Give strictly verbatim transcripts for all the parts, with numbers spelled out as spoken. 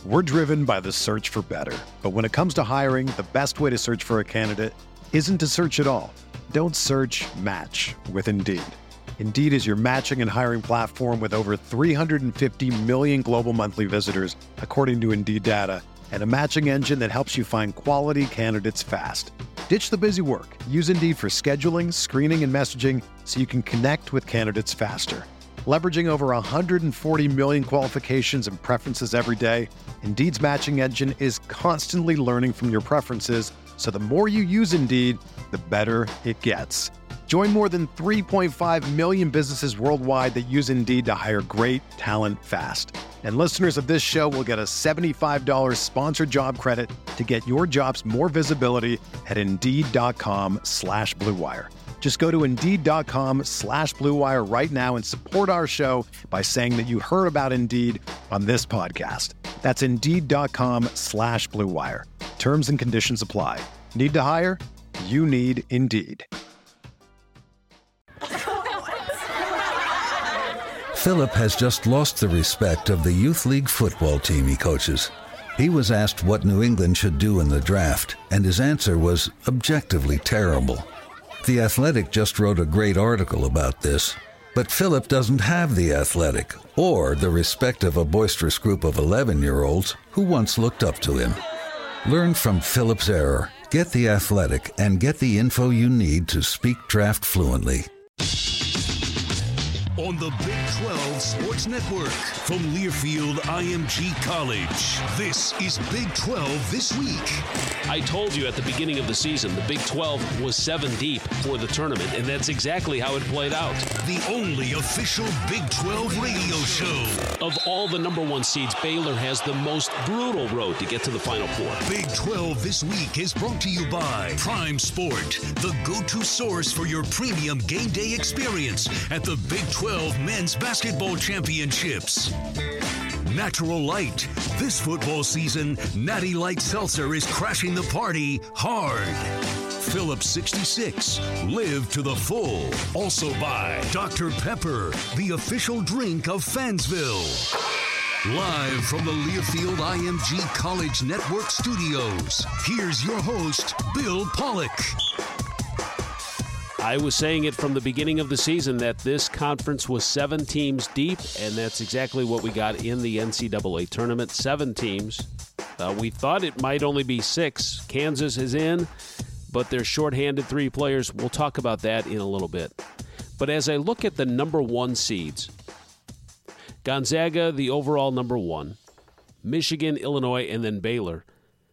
We're driven by the search for better. But when it comes to hiring, the best way to search for a candidate isn't to search at all. Don't search, match with Indeed. Indeed is your matching and hiring platform with over three hundred fifty million global monthly visitors, according to Indeed data, and a matching engine that helps you find quality candidates fast. Ditch the busy work. Use Indeed for scheduling, screening, and messaging so you can connect with candidates faster. Leveraging over one hundred forty million qualifications and preferences every day, Indeed's matching engine is constantly learning from your preferences, so the more you use Indeed, the better it gets. Join more than three point five million businesses worldwide that use Indeed to hire great talent fast. And listeners of this show will get a seventy-five dollars sponsored job credit to get your jobs more visibility at Indeed.com slash Blue Wire. Just go to Indeed.com slash Blue Wire right now and support our show by saying that you heard about Indeed on this podcast. That's Indeed.com slash Blue Wire. Terms and conditions apply. Need to hire? You need Indeed. Philip has just lost the respect of the youth league football team he coaches. He was asked what New England should do in the draft, and his answer was objectively terrible. The Athletic just wrote a great article about this, but Philip doesn't have The Athletic or the respect of a boisterous group of eleven-year-olds who once looked up to him. Learn from Philip's error, get The Athletic, and get the info you need to speak draft fluently. On the Big twelve Sports Network from Learfield I M G College, this is Big twelve This Week. I told you at the beginning of the season, the Big twelve was seven deep for the tournament, and that's exactly how it played out. The only official Big twelve radio show. Of all the number one seeds, Baylor has the most brutal road to get to the Final Four. Big twelve This Week is brought to you by Prime Sport, the go-to source for your premium game day experience at the Big twelve Men's Basketball Championships. Natural Light. This football season, Natty Light Seltzer is crashing the party hard. Phillips sixty-six. Live to the full. Also by Doctor Pepper, the official drink of Fansville. Live from the Learfield I M G College Network studios, here's your host, Bill Pollock. I was saying it from the beginning of the season that this conference was seven teams deep, and that's exactly what we got in the N C double A tournament. Seven teams. Uh, we thought it might only be six. Kansas is in, but they're shorthanded three players. We'll talk about that in a little bit. But as I look at the number one seeds, Gonzaga, the overall number one, Michigan, Illinois, and then Baylor.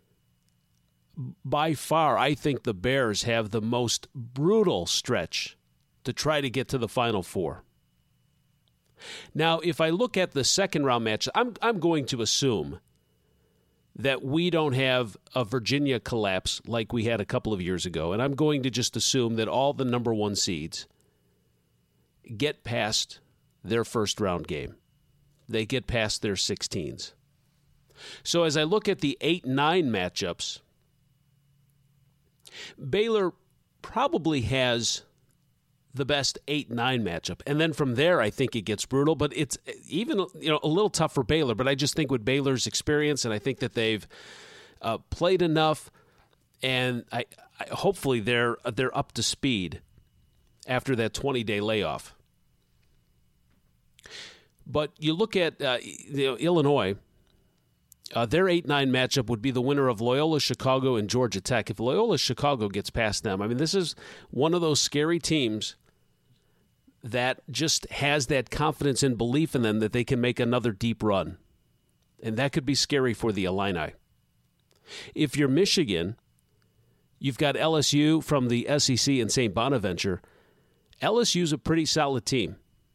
By far, I think the Bears have the most brutal stretch to try to get to the Final Four. Now, if I look at the second round match, I'm I'm going to assume that we don't have a Virginia collapse like we had a couple of years ago, and I'm going to just assume that all the number one seeds get past their first round game. They get past their sixteens. So as I look at the eight nine matchups, Baylor probably has the best eight nine matchup. And then from there, I think it gets brutal. But it's even you know a little tough for Baylor. But I just think with Baylor's experience, and I think that they've uh, played enough, and I, I hopefully they're they're up to speed after that twenty-day layoff. But you look at uh, you know, Illinois. Uh, their eight nine matchup would be the winner of Loyola Chicago and Georgia Tech. If Loyola Chicago gets past them, I mean, this is one of those scary teams that just has that confidence and belief in them that they can make another deep run. And that could be scary for the Illini. If you're Michigan, you've got L S U from the S E C and Saint Bonaventure. L S U's a pretty solid team.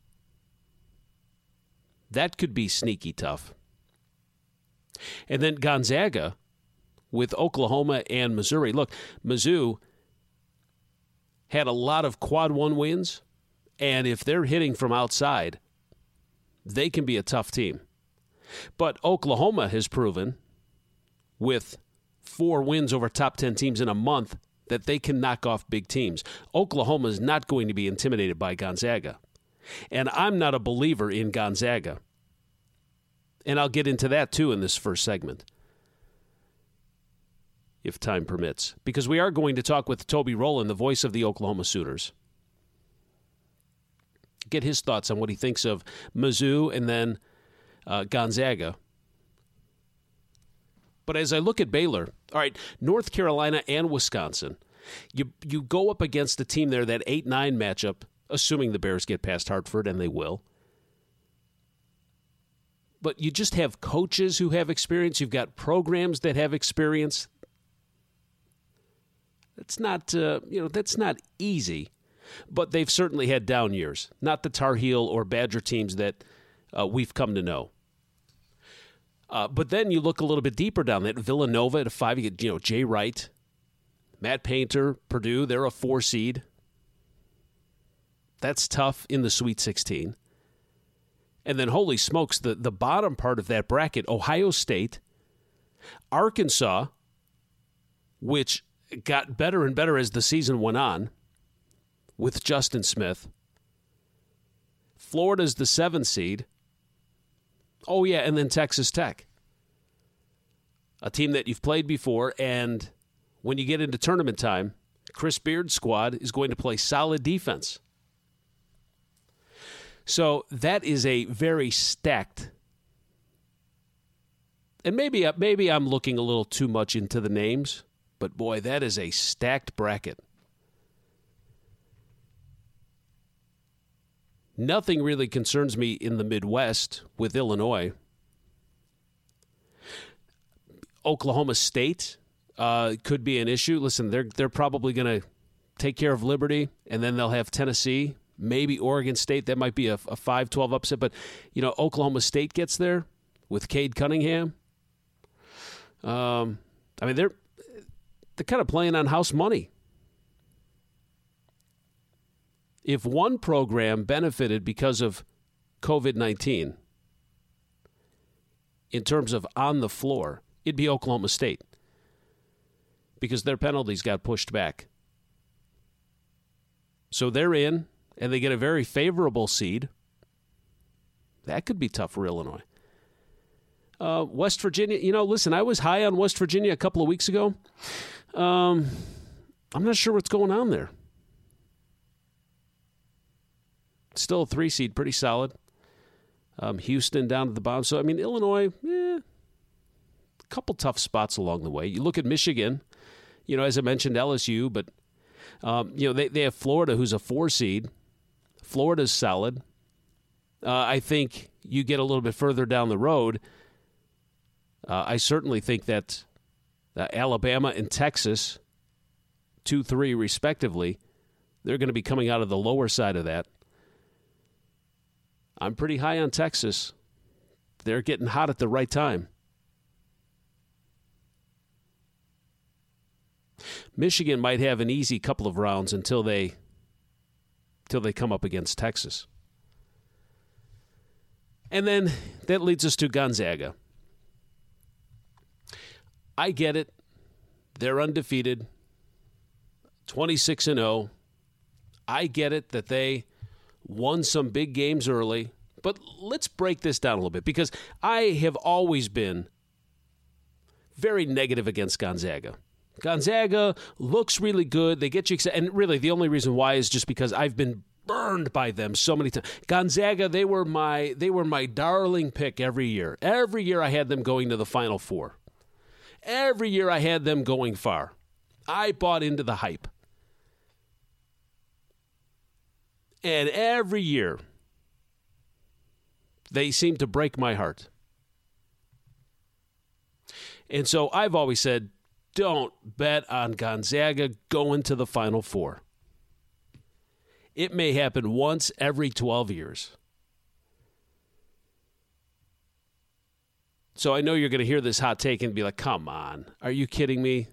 That could be sneaky tough. And then Gonzaga with Oklahoma and Missouri. Look, Mizzou had a lot of quad one wins, and if they're hitting from outside, they can be a tough team. But Oklahoma has proven with four wins over top ten teams in a month that they can knock off big teams. Oklahoma is not going to be intimidated by Gonzaga. And I'm not a believer in Gonzaga And I'll get into that, too, in this first segment, if time permits, because we are going to talk with Toby Rowland, the voice of the Oklahoma Sooners. Get his thoughts on what he thinks of Mizzou and then uh, Gonzaga. But as I look at Baylor, all right, North Carolina and Wisconsin, you you go up against the team there, that eight nine matchup, assuming the Bears get past Hartford, and they will. But you just have coaches who have experience. You've got programs that have experience. That's not, uh, you know, that's not easy. But they've certainly had down years. Not the Tar Heel or Badger teams that uh, we've come to know. Uh, but then you look a little bit deeper down that. Villanova at a five, you get, you know, Jay Wright, Matt Painter, Purdue, they're a four seed. That's tough in the Sweet sixteen. And then, holy smokes, the, the bottom part of that bracket, Ohio State, Arkansas, which got better and better as the season went on with Justin Smith. Florida's the seventh seed. Oh, yeah, and then Texas Tech, a team that you've played before, and when you get into tournament time, Chris Beard's squad is going to play solid defense. So that is a very stacked, and maybe maybe I'm looking a little too much into the names, but boy, that is a stacked bracket. Nothing really concerns me in the Midwest with Illinois. Oklahoma State uh, could be an issue. Listen, they're they're probably going to take care of Liberty, and then they'll have Tennessee. Maybe Oregon State, that might be a, a five twelve upset. But, you know, Oklahoma State gets there with Cade Cunningham. Um, I mean, they're they're kind of playing on house money. If one program benefited because of covid nineteen in terms of on the floor, it'd be Oklahoma State because their penalties got pushed back. So they're in. And they get a very favorable seed. That could be tough for Illinois. Uh, West Virginia, you know, listen, I was high on West Virginia a couple of weeks ago. Um, I'm not sure what's going on there. Still a three seed, pretty solid. Um, Houston down to the bottom. So, I mean, Illinois, eh, a couple tough spots along the way. You look at Michigan, you know, as I mentioned, L S U, but, um, you know, they, they have Florida, who's a four seed. Florida's solid. Uh, I think you get a little bit further down the road. Uh, I certainly think that uh, Alabama and Texas, two three respectively, they're going to be coming out of the lower side of that. I'm pretty high on Texas. They're getting hot at the right time. Michigan might have an easy couple of rounds until they until they come up against Texas. And then that leads us to Gonzaga. I get it. They're undefeated, twenty-six and oh. I get it that they won some big games early. But let's break this down a little bit because I have always been very negative against Gonzaga. Gonzaga looks really good. They get you excited. And really, the only reason why is just because I've been burned by them so many times. Gonzaga, they were my they were my darling pick every year. Every year I had them going to the Final Four. Every year I had them going far. I bought into the hype. And every year, they seem to break my heart. And so I've always said, don't bet on Gonzaga going to the Final Four. It may happen once every twelve years. So I know you're going to hear this hot take and be like, come on, are you kidding me?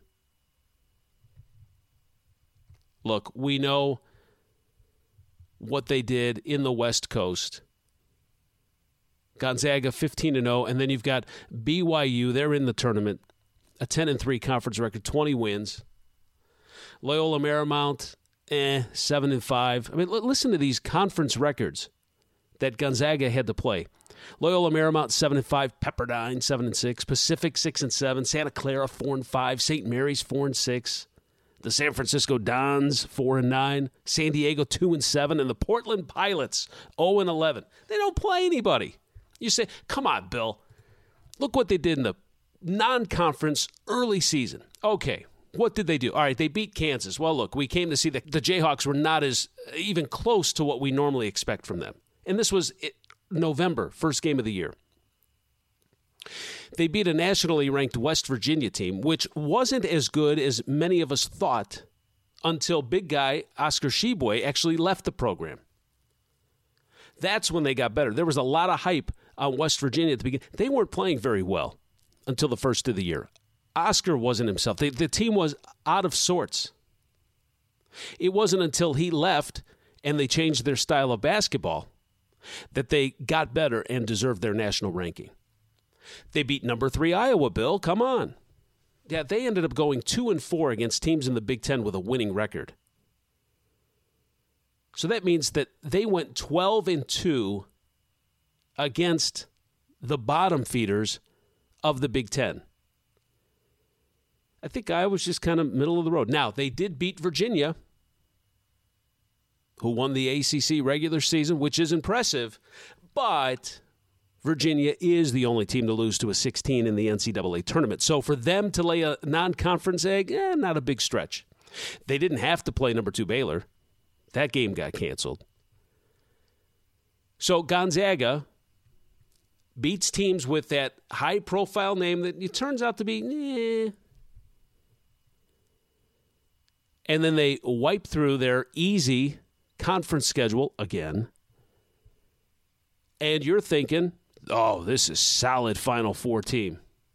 Look, we know what they did in the West Coast. Gonzaga fifteen and oh, and then you've got B Y U, they're in the tournament. A ten and three conference record, twenty wins. Loyola Marymount, eh, seven and five. I mean, l- listen to these conference records. that Gonzaga had to play. Loyola Marymount seven and five, Pepperdine seven and six, Pacific six and seven, Santa Clara four and five, Saint Mary's four and six, the San Francisco Dons four and nine, San Diego two and seven, and the Portland Pilots zero and eleven. They don't play anybody. You say, "Come on, Bill. Look what they did in the non-conference early season." Okay, what did they do? All right, they beat Kansas. Well, look, we came to see that the Jayhawks were not as even close to what we normally expect from them. And this was November, first game of the year. They beat a nationally ranked West Virginia team, which wasn't as good as many of us thought until big guy Oscar Tshiebwe actually left the program. That's when they got better. There was a lot of hype on West Virginia at the beginning. They weren't playing very well until the first of the year. Oscar wasn't himself. They, the team was out of sorts. It wasn't until he left and they changed their style of basketball that they got better and deserved their national ranking. They beat number three Iowa, Bill. Come on. Yeah, they ended up going two and four against teams in the Big Ten with a winning record. So that means that they went twelve and two against the bottom feeders of the Big Ten. I think Iowa's just kind of middle of the road. Now, they did beat Virginia, who won the A C C regular season, which is impressive, but Virginia is the only team to lose to a sixteen in the N C double A tournament. So for them to lay a non-conference egg, eh, not a big stretch. They didn't have to play number two Baylor. That game got canceled. So Gonzaga beats teams with that high-profile name that it turns out to be, eh. And then they wipe through their easy conference schedule again. And you're thinking, oh, this is solid Final Four team.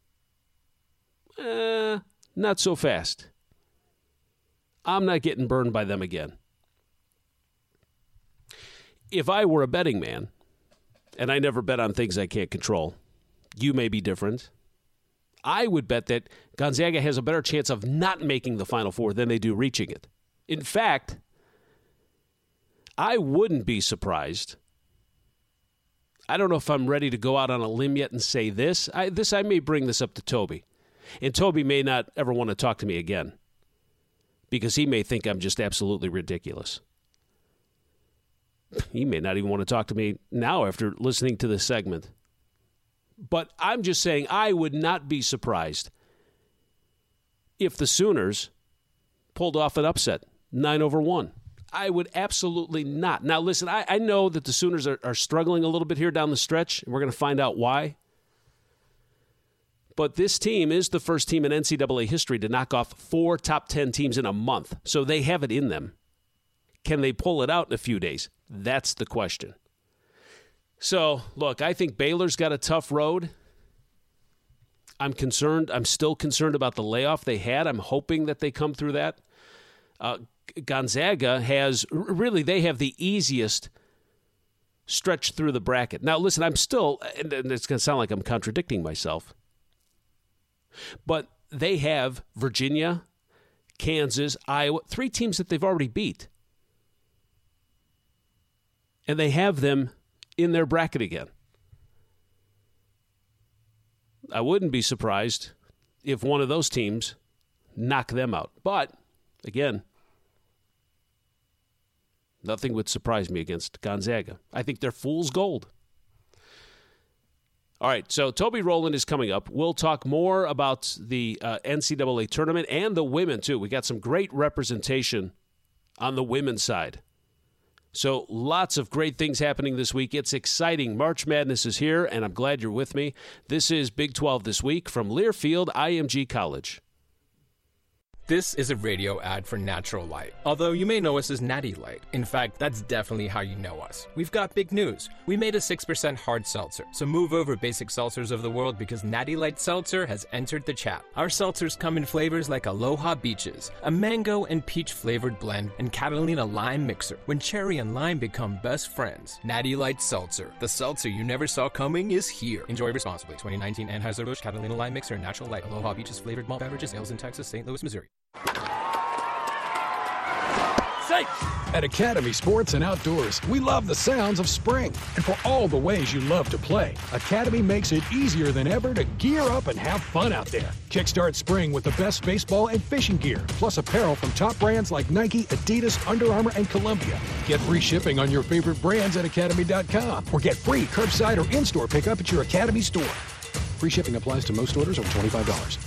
Eh, not so fast. I'm not getting burned by them again. If I were a betting man, and I never bet on things I can't control, you may be different, I would bet that Gonzaga has a better chance of not making the Final Four than they do reaching it. In fact, I wouldn't be surprised. I don't know if I'm ready to go out on a limb yet and say this. I, this I may bring this up to Toby. And Toby may not ever want to talk to me again because he may think I'm just absolutely ridiculous. He may not even want to talk to me now after listening to this segment. But I'm just saying I would not be surprised if the Sooners pulled off an upset, nine over one. I would absolutely not. Now, listen, I, I know that the Sooners are, are struggling a little bit here down the stretch, and we're going to find out why. But this team is the first team in N C double A history to knock off four top ten teams in a month, so they have it in them. Can they pull it out in a few days? That's the question. So, look, I think Baylor's got a tough road. I'm concerned. I'm still concerned about the layoff they had. I'm hoping that they come through that. Uh, Gonzaga has, really, they have the easiest stretch through the bracket. Now, listen, I'm still, and it's going to sound like I'm contradicting myself, but they have Virginia, Kansas, Iowa, three teams that they've already beat. And they have them in their bracket again. I wouldn't be surprised if one of those teams knock them out. But, again, nothing would surprise me against Gonzaga. I think they're fool's gold. All right, so Toby Rowland is coming up. We'll talk more about the uh, N C double A tournament and the women, too. We got some great representation on the women's side. So lots of great things happening this week. It's exciting. March Madness is here, and I'm glad you're with me. This is Big twelve This Week from Learfield I M G College. This is a radio ad for Natural Light, although you may know us as Natty Light. In fact, that's definitely how you know us. We've got big news. We made a six percent hard seltzer, so move over basic seltzers of the world because Natty Light Seltzer has entered the chat. Our seltzers come in flavors like Aloha Beaches, a mango and peach flavored blend, and Catalina Lime Mixer, when cherry and lime become best friends. Natty Light Seltzer, the seltzer you never saw coming, is here. Enjoy responsibly. twenty nineteen Anheuser-Busch Catalina Lime Mixer and Natural Light Aloha Beaches flavored malt beverages, sales in Texas, Saint Louis, Missouri. At Academy Sports and Outdoors, we love the sounds of spring. And for all the ways you love to play, Academy makes it easier than ever to gear up and have fun out there. Kickstart spring with the best baseball and fishing gear, plus apparel from top brands like Nike, Adidas, Under Armour, and Columbia. Get free shipping on your favorite brands at academy dot com or get free curbside or in-store pickup at your Academy store. Free shipping applies to most orders over twenty-five dollars.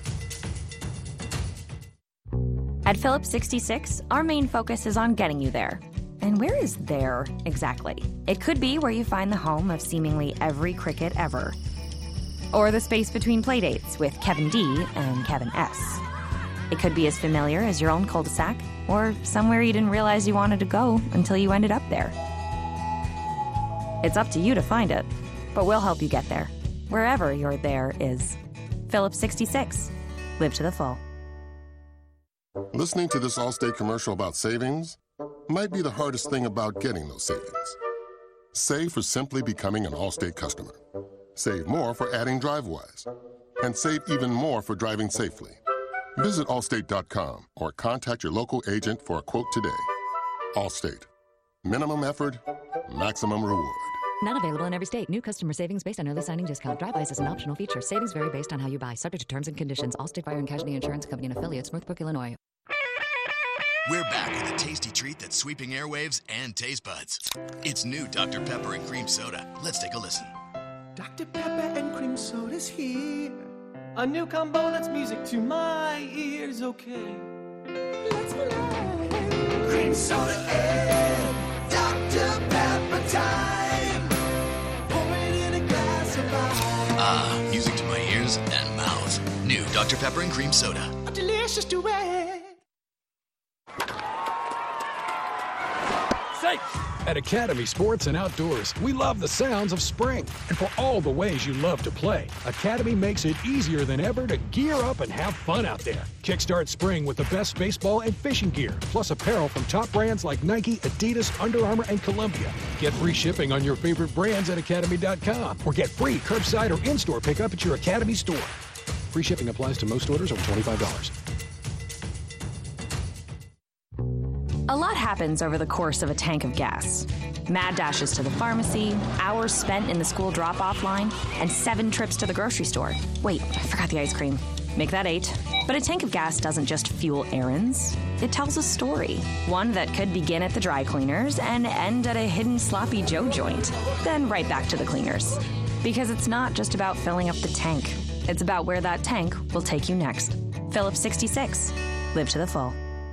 At Phillips sixty-six, our main focus is on getting you there. And where is there exactly? It could be where you find the home of seemingly every cricket ever. Or the space between playdates with Kevin D and Kevin S. It could be as familiar as your own cul-de-sac, or somewhere you didn't realize you wanted to go until you ended up there. It's up to you to find it, but we'll help you get there. Wherever your there is. Phillips sixty-six. Live to the full. Listening to this Allstate commercial about savings might be the hardest thing about getting those savings. Save for simply becoming an Allstate customer. Save more for adding DriveWise. And save even more for driving safely. Visit allstate dot com or contact your local agent for a quote today. Allstate. Minimum effort, maximum reward. Not available in every state. New customer savings based on early signing discount. DriveWise is an optional feature. Savings vary based on how you buy. Subject to terms and conditions. Allstate Fire and Casualty Insurance Company and affiliates, Northbrook, Illinois. We're back with a tasty treat that's sweeping airwaves and taste buds. It's new Doctor Pepper and Cream Soda. Let's take a listen. Doctor Pepper and Cream Soda's here. A new combo that's music to my ears, okay? Let's play. Cream Soda and Doctor Pepper time. Pour it in a glass of ice. Ah, music to my ears and mouth. New Doctor Pepper and Cream Soda. A delicious duet. At Academy Sports and Outdoors, we love the sounds of spring. And for all the ways you love to play, Academy makes it easier than ever to gear up and have fun out there. Kickstart spring with the best baseball and fishing gear, plus apparel from top brands like Nike, Adidas, Under Armour, and Columbia. Get free shipping on your favorite brands at academy dot com or get free curbside or in-store pickup at your Academy store. Free shipping applies to most orders over twenty-five dollars. A lot happens over the course of a tank of gas. Mad dashes to the pharmacy, hours spent in the school drop-off line, and seven trips to the grocery store. Wait, I forgot the ice cream. Make that eight. But a tank of gas doesn't just fuel errands. It tells a story. One that could begin at the dry cleaners and end at a hidden Sloppy Joe joint. Then right back to the cleaners. Because it's not just about filling up the tank. It's about where that tank will take you next. Phillips sixty-six. Live to the full.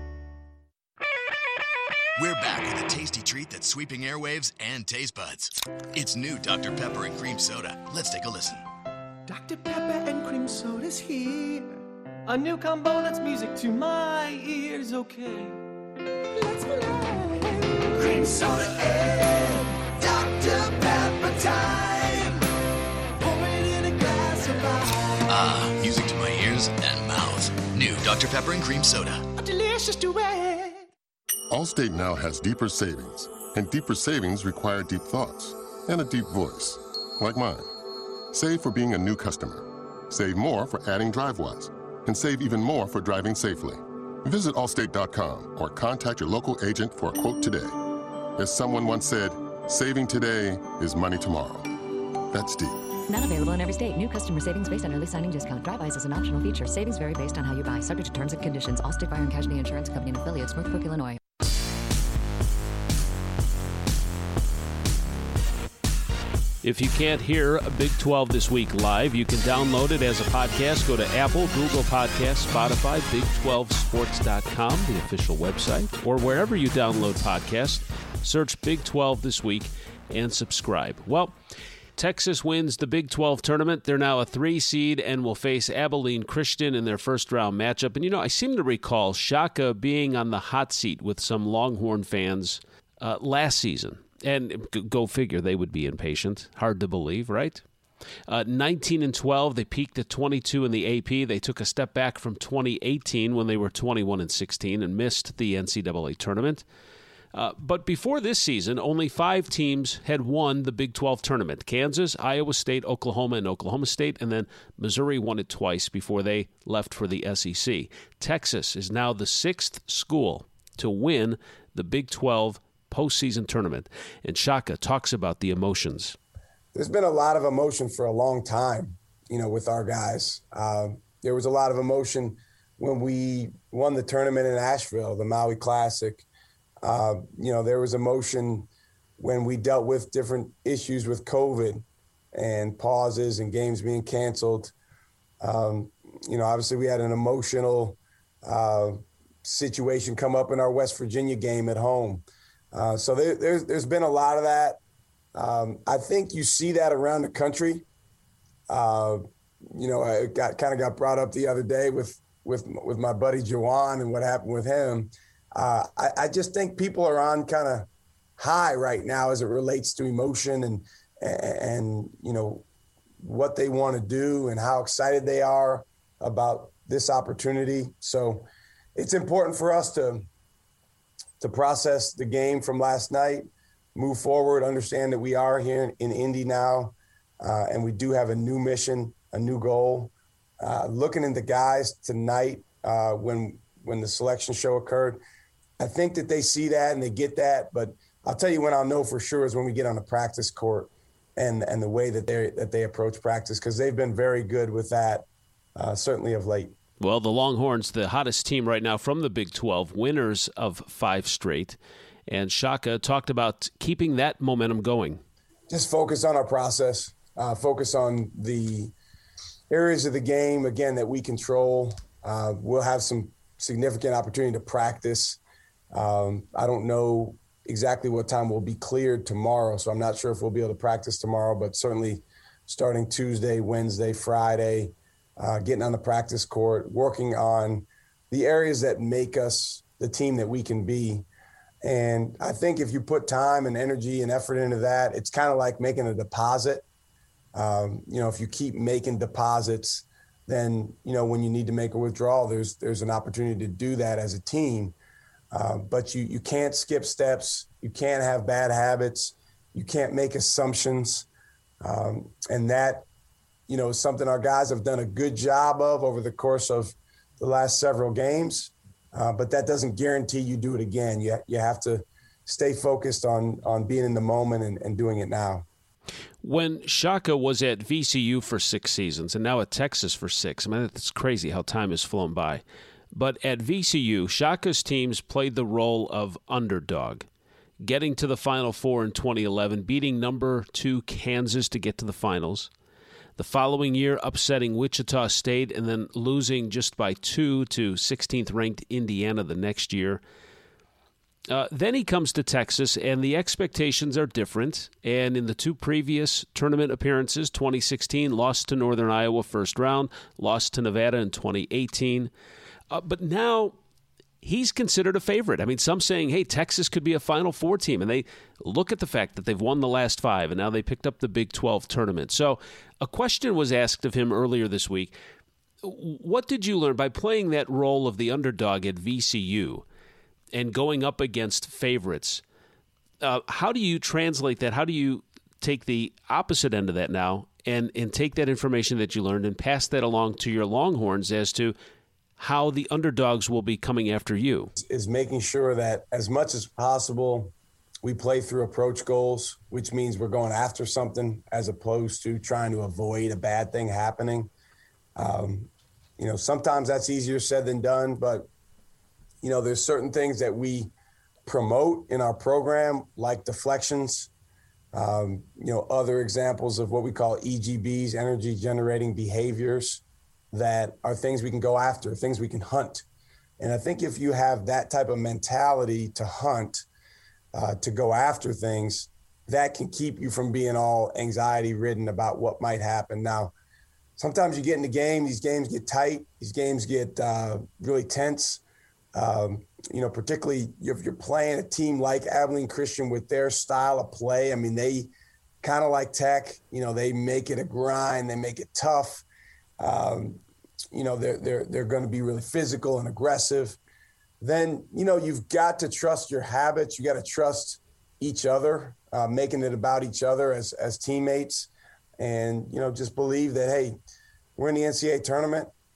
We're back with a tasty treat that's sweeping airwaves and taste buds. It's new Doctor Pepper and Cream Soda. Let's take a listen. Doctor Pepper and Cream Soda's here. A new combo that's music to my ears, okay? Let's play. Cream Soda and Doctor Pepper time. Pour it in a glass of ice. Ah, music to my ears and mouth. New Doctor Pepper and Cream Soda. A delicious duet. Allstate now has deeper savings, and deeper savings require deep thoughts and a deep voice, like mine. Save for being a new customer. Save more for adding DriveWise, and save even more for driving safely. Visit allstate dot com or contact your local agent for a quote today. As someone once said, saving today is money tomorrow. That's deep. Not available in every state. New customer savings based on early signing discount. DriveWise is an optional feature. Savings vary based on how you buy. Subject to terms and conditions. Allstate Fire and Casualty Insurance Company and affiliates, Northbrook, Illinois. If you can't hear Big twelve This Week live, you can download it as a podcast. Go to Apple, Google Podcasts, Spotify, big twelve sports dot com, the official website, or wherever you download podcasts. Search Big twelve This Week and subscribe. Well, Texas wins the Big twelve tournament. They're now a three seed and will face Abilene Christian in their first round matchup. And, you know, I seem to recall Shaka being on the hot seat with some Longhorn fans uh, last season. And go figure, they would be impatient. Hard to believe, right? Uh, nineteen and twelve, they peaked at twenty-two in the A P. They took a step back from twenty eighteen when they were twenty-one and sixteen and missed the N C double A tournament. Uh, but before this season, only five teams had won the Big twelve tournament. Kansas, Iowa State, Oklahoma, and Oklahoma State, and then Missouri won it twice before they left for the S E C. Texas is now the sixth school to win the Big twelve postseason tournament. And Shaka talks about the emotions. There's been a lot of emotion for a long time, you know, with our guys. Uh, there was a lot of emotion when we won the tournament in Asheville, the Maui Classic. Uh, you know, there was emotion when we dealt with different issues with COVID and pauses and games being canceled. Um, you know, obviously we had an emotional uh, situation come up in our West Virginia game at home. Uh, so there, there's there's been a lot of that. Um, I think you see that around the country. Uh, you know, I got kind of got brought up the other day with with with my buddy Jawan and what happened with him. Uh, I, I just think people are on kind of high right now as it relates to emotion and and you know what they want to do and how excited they are about this opportunity. So it's important for us to to process the game from last night, move forward, understand that we are here in, in Indy now, uh, and we do have a new mission, a new goal. Uh, looking at the guys tonight uh, when when the selection show occurred, I think that they see that and they get that. But I'll tell you when I'll know for sure is when we get on the practice court and and the way that they that they approach practice, because they've been very good with that, uh, certainly of late. Well, the Longhorns, the hottest team right now from the Big twelve, winners of five straight. And Shaka talked about keeping that momentum going. Just focus on our process, uh, focus on the areas of the game, again, that we control. Uh, we'll have some significant opportunity to practice. Um, I don't know exactly what time we'll be cleared tomorrow, so I'm not sure if we'll be able to practice tomorrow, but certainly starting Tuesday, Wednesday, Friday, uh, getting on the practice court, working on the areas that make us the team that we can be. And I think if you put time and energy and effort into that, it's kind of like making a deposit. Um, you know, if you keep making deposits, then, you know, when you need to make a withdrawal, there's there's an opportunity to do that as a team. Uh, but you you can't skip steps. You can't have bad habits. You can't make assumptions. Um, and that, you know, is something our guys have done a good job of over the course of the last several games. Uh, but that doesn't guarantee you do it again. You, you have to stay focused on on being in the moment and, and doing it now. When Shaka was at V C U for six seasons and now at Texas for six, I mean, it's crazy how time has flown by. But at V C U, Shaka's teams played the role of underdog, getting to the Final Four in twenty eleven, beating number two Kansas to get to the finals. The following year, upsetting Wichita State and then losing just by two to sixteenth-ranked Indiana the next year. Uh, then he comes to Texas, and the expectations are different. And in the two previous tournament appearances, twenty sixteen, lost to Northern Iowa first round, lost to Nevada in twenty eighteen. Uh, but now he's considered a favorite. I mean, some saying, hey, Texas could be a Final Four team. And they look at the fact that they've won the last five, and now they picked up the Big twelve tournament. So a question was asked of him earlier this week. What did you learn by playing that role of the underdog at V C U and going up against favorites? Uh, how do you translate that? How do you take the opposite end of that now and, and take that information that you learned and pass that along to your Longhorns as to how the underdogs will be coming after you? Is making sure that as much as possible we play through approach goals, which means we're going after something as opposed to trying to avoid a bad thing happening. Um, you know, sometimes that's easier said than done, but, you know, there's certain things that we promote in our program, like deflections, um, you know, other examples of what we call E G Bs, energy generating behaviors, that are things we can go after, things we can hunt. And I think if you have that type of mentality to hunt, uh, to go after things, that can keep you from being all anxiety ridden about what might happen. Now, sometimes you get in the game, these games get tight, these games get uh, really tense. Um, you know, particularly if you're playing a team like Abilene Christian with their style of play. I mean, they kind of like Tech, you know, they make it a grind, they make it tough. Um, you know, they're, they're, they're going to be really physical and aggressive. Then, you know, you've got to trust your habits. You got to trust each other, uh, making it about each other as, as teammates. And, you know, just believe that, hey, we're in the N C double A tournament.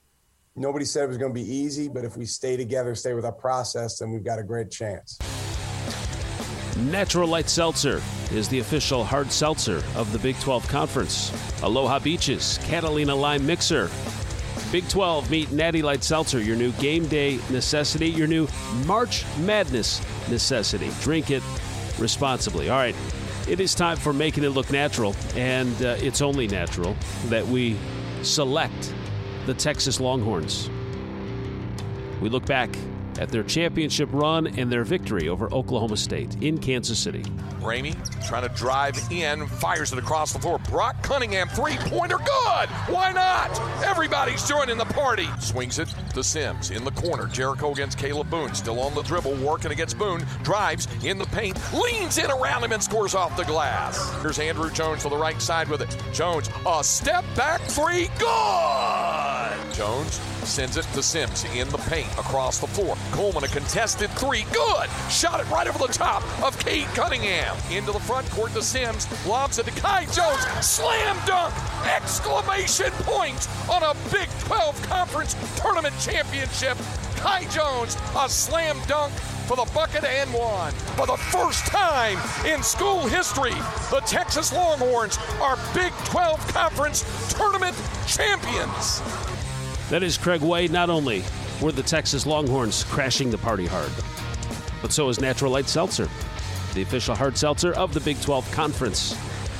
nobody said it was going to be easy, but if we stay together, stay with our process, then we've got a great chance. Natural Light Seltzer is the official hard seltzer of the Big twelve Conference. Aloha Beaches, Catalina Lime Mixer. Big twelve meet Natty Light Seltzer, your new game day necessity, your new March Madness necessity. Drink it responsibly. All right, it is time for Making It Look Natural, and uh, it's only natural that we select the Texas Longhorns. We look back at their championship run and their victory over Oklahoma State in Kansas City. Ramey trying to drive in, fires it across the floor. Brock Cunningham, three-pointer, good! Why not? Everybody's joining the party. Swings it to Sims in the corner. Jericho against Caleb Boone, still on the dribble, working against Boone. Drives in the paint, leans in around him and scores off the glass. Here's Andrew Jones to the right side with it. Jones, a step back three, good! Jones sends it to Sims in the paint across the floor. Coleman, a contested three, good! Shot it right over the top of Cade Cunningham. Into the front court to Sims, lobs it to Kai Jones, slam dunk! Exclamation point on a Big twelve Conference Tournament Championship. Kai Jones, a slam dunk for the bucket and one. For the first time in school history, the Texas Longhorns are Big twelve Conference Tournament champions. That is Craig Way. Not only were the Texas Longhorns crashing the party hard, but so is Natural Light Seltzer, the official hard seltzer of the Big twelve Conference.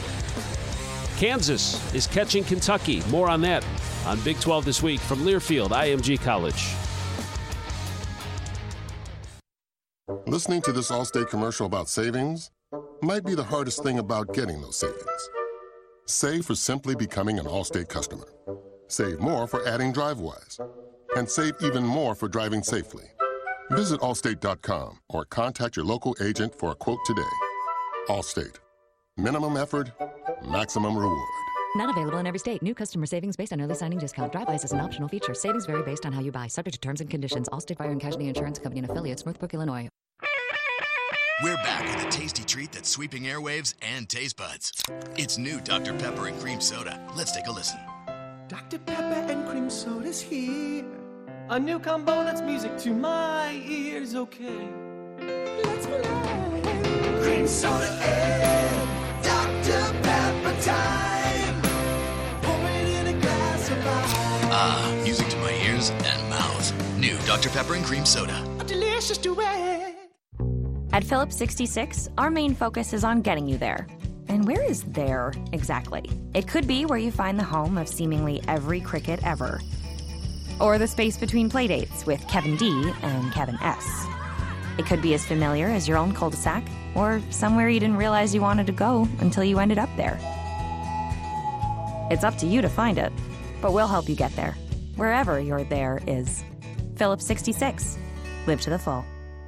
Kansas is catching Kentucky. More on that on Big twelve This Week from Learfield I M G College. Listening to this Allstate commercial about savings might be the hardest thing about getting those savings. Save for simply becoming an Allstate customer. Save more for adding DriveWise. And save even more for driving safely. Visit Allstate dot com or contact your local agent for a quote today. Allstate. Minimum effort, maximum reward. Not available in every state. New customer savings based on early signing discount. Drivewise is an optional feature. Savings vary based on how you buy. Subject to terms and conditions. Allstate Fire and Casualty Insurance Company and affiliates, Northbrook, Illinois. We're back with a tasty treat that's sweeping airwaves and taste buds. It's new Doctor Pepper and Cream Soda. Let's take a listen. Doctor Pepper and Cream Soda's here. A new combo that's music to my ears, okay. Let's play. Cream Soda and Doctor Pepper time. Pour it in a glass of ice. Ah, music to my ears and mouth. New Doctor Pepper and Cream Soda. A delicious duet. At Phillips sixty-six, our main focus is on getting you there. And where is there exactly? It could be where you find the home of seemingly every cricket ever. Or the space between playdates with Kevin D and Kevin S. It could be as familiar as your own cul-de-sac, or somewhere you didn't realize you wanted to go until you ended up there. It's up to you to find it, but we'll help you get there, wherever your there is. Phillips sixty-six. Live to the full.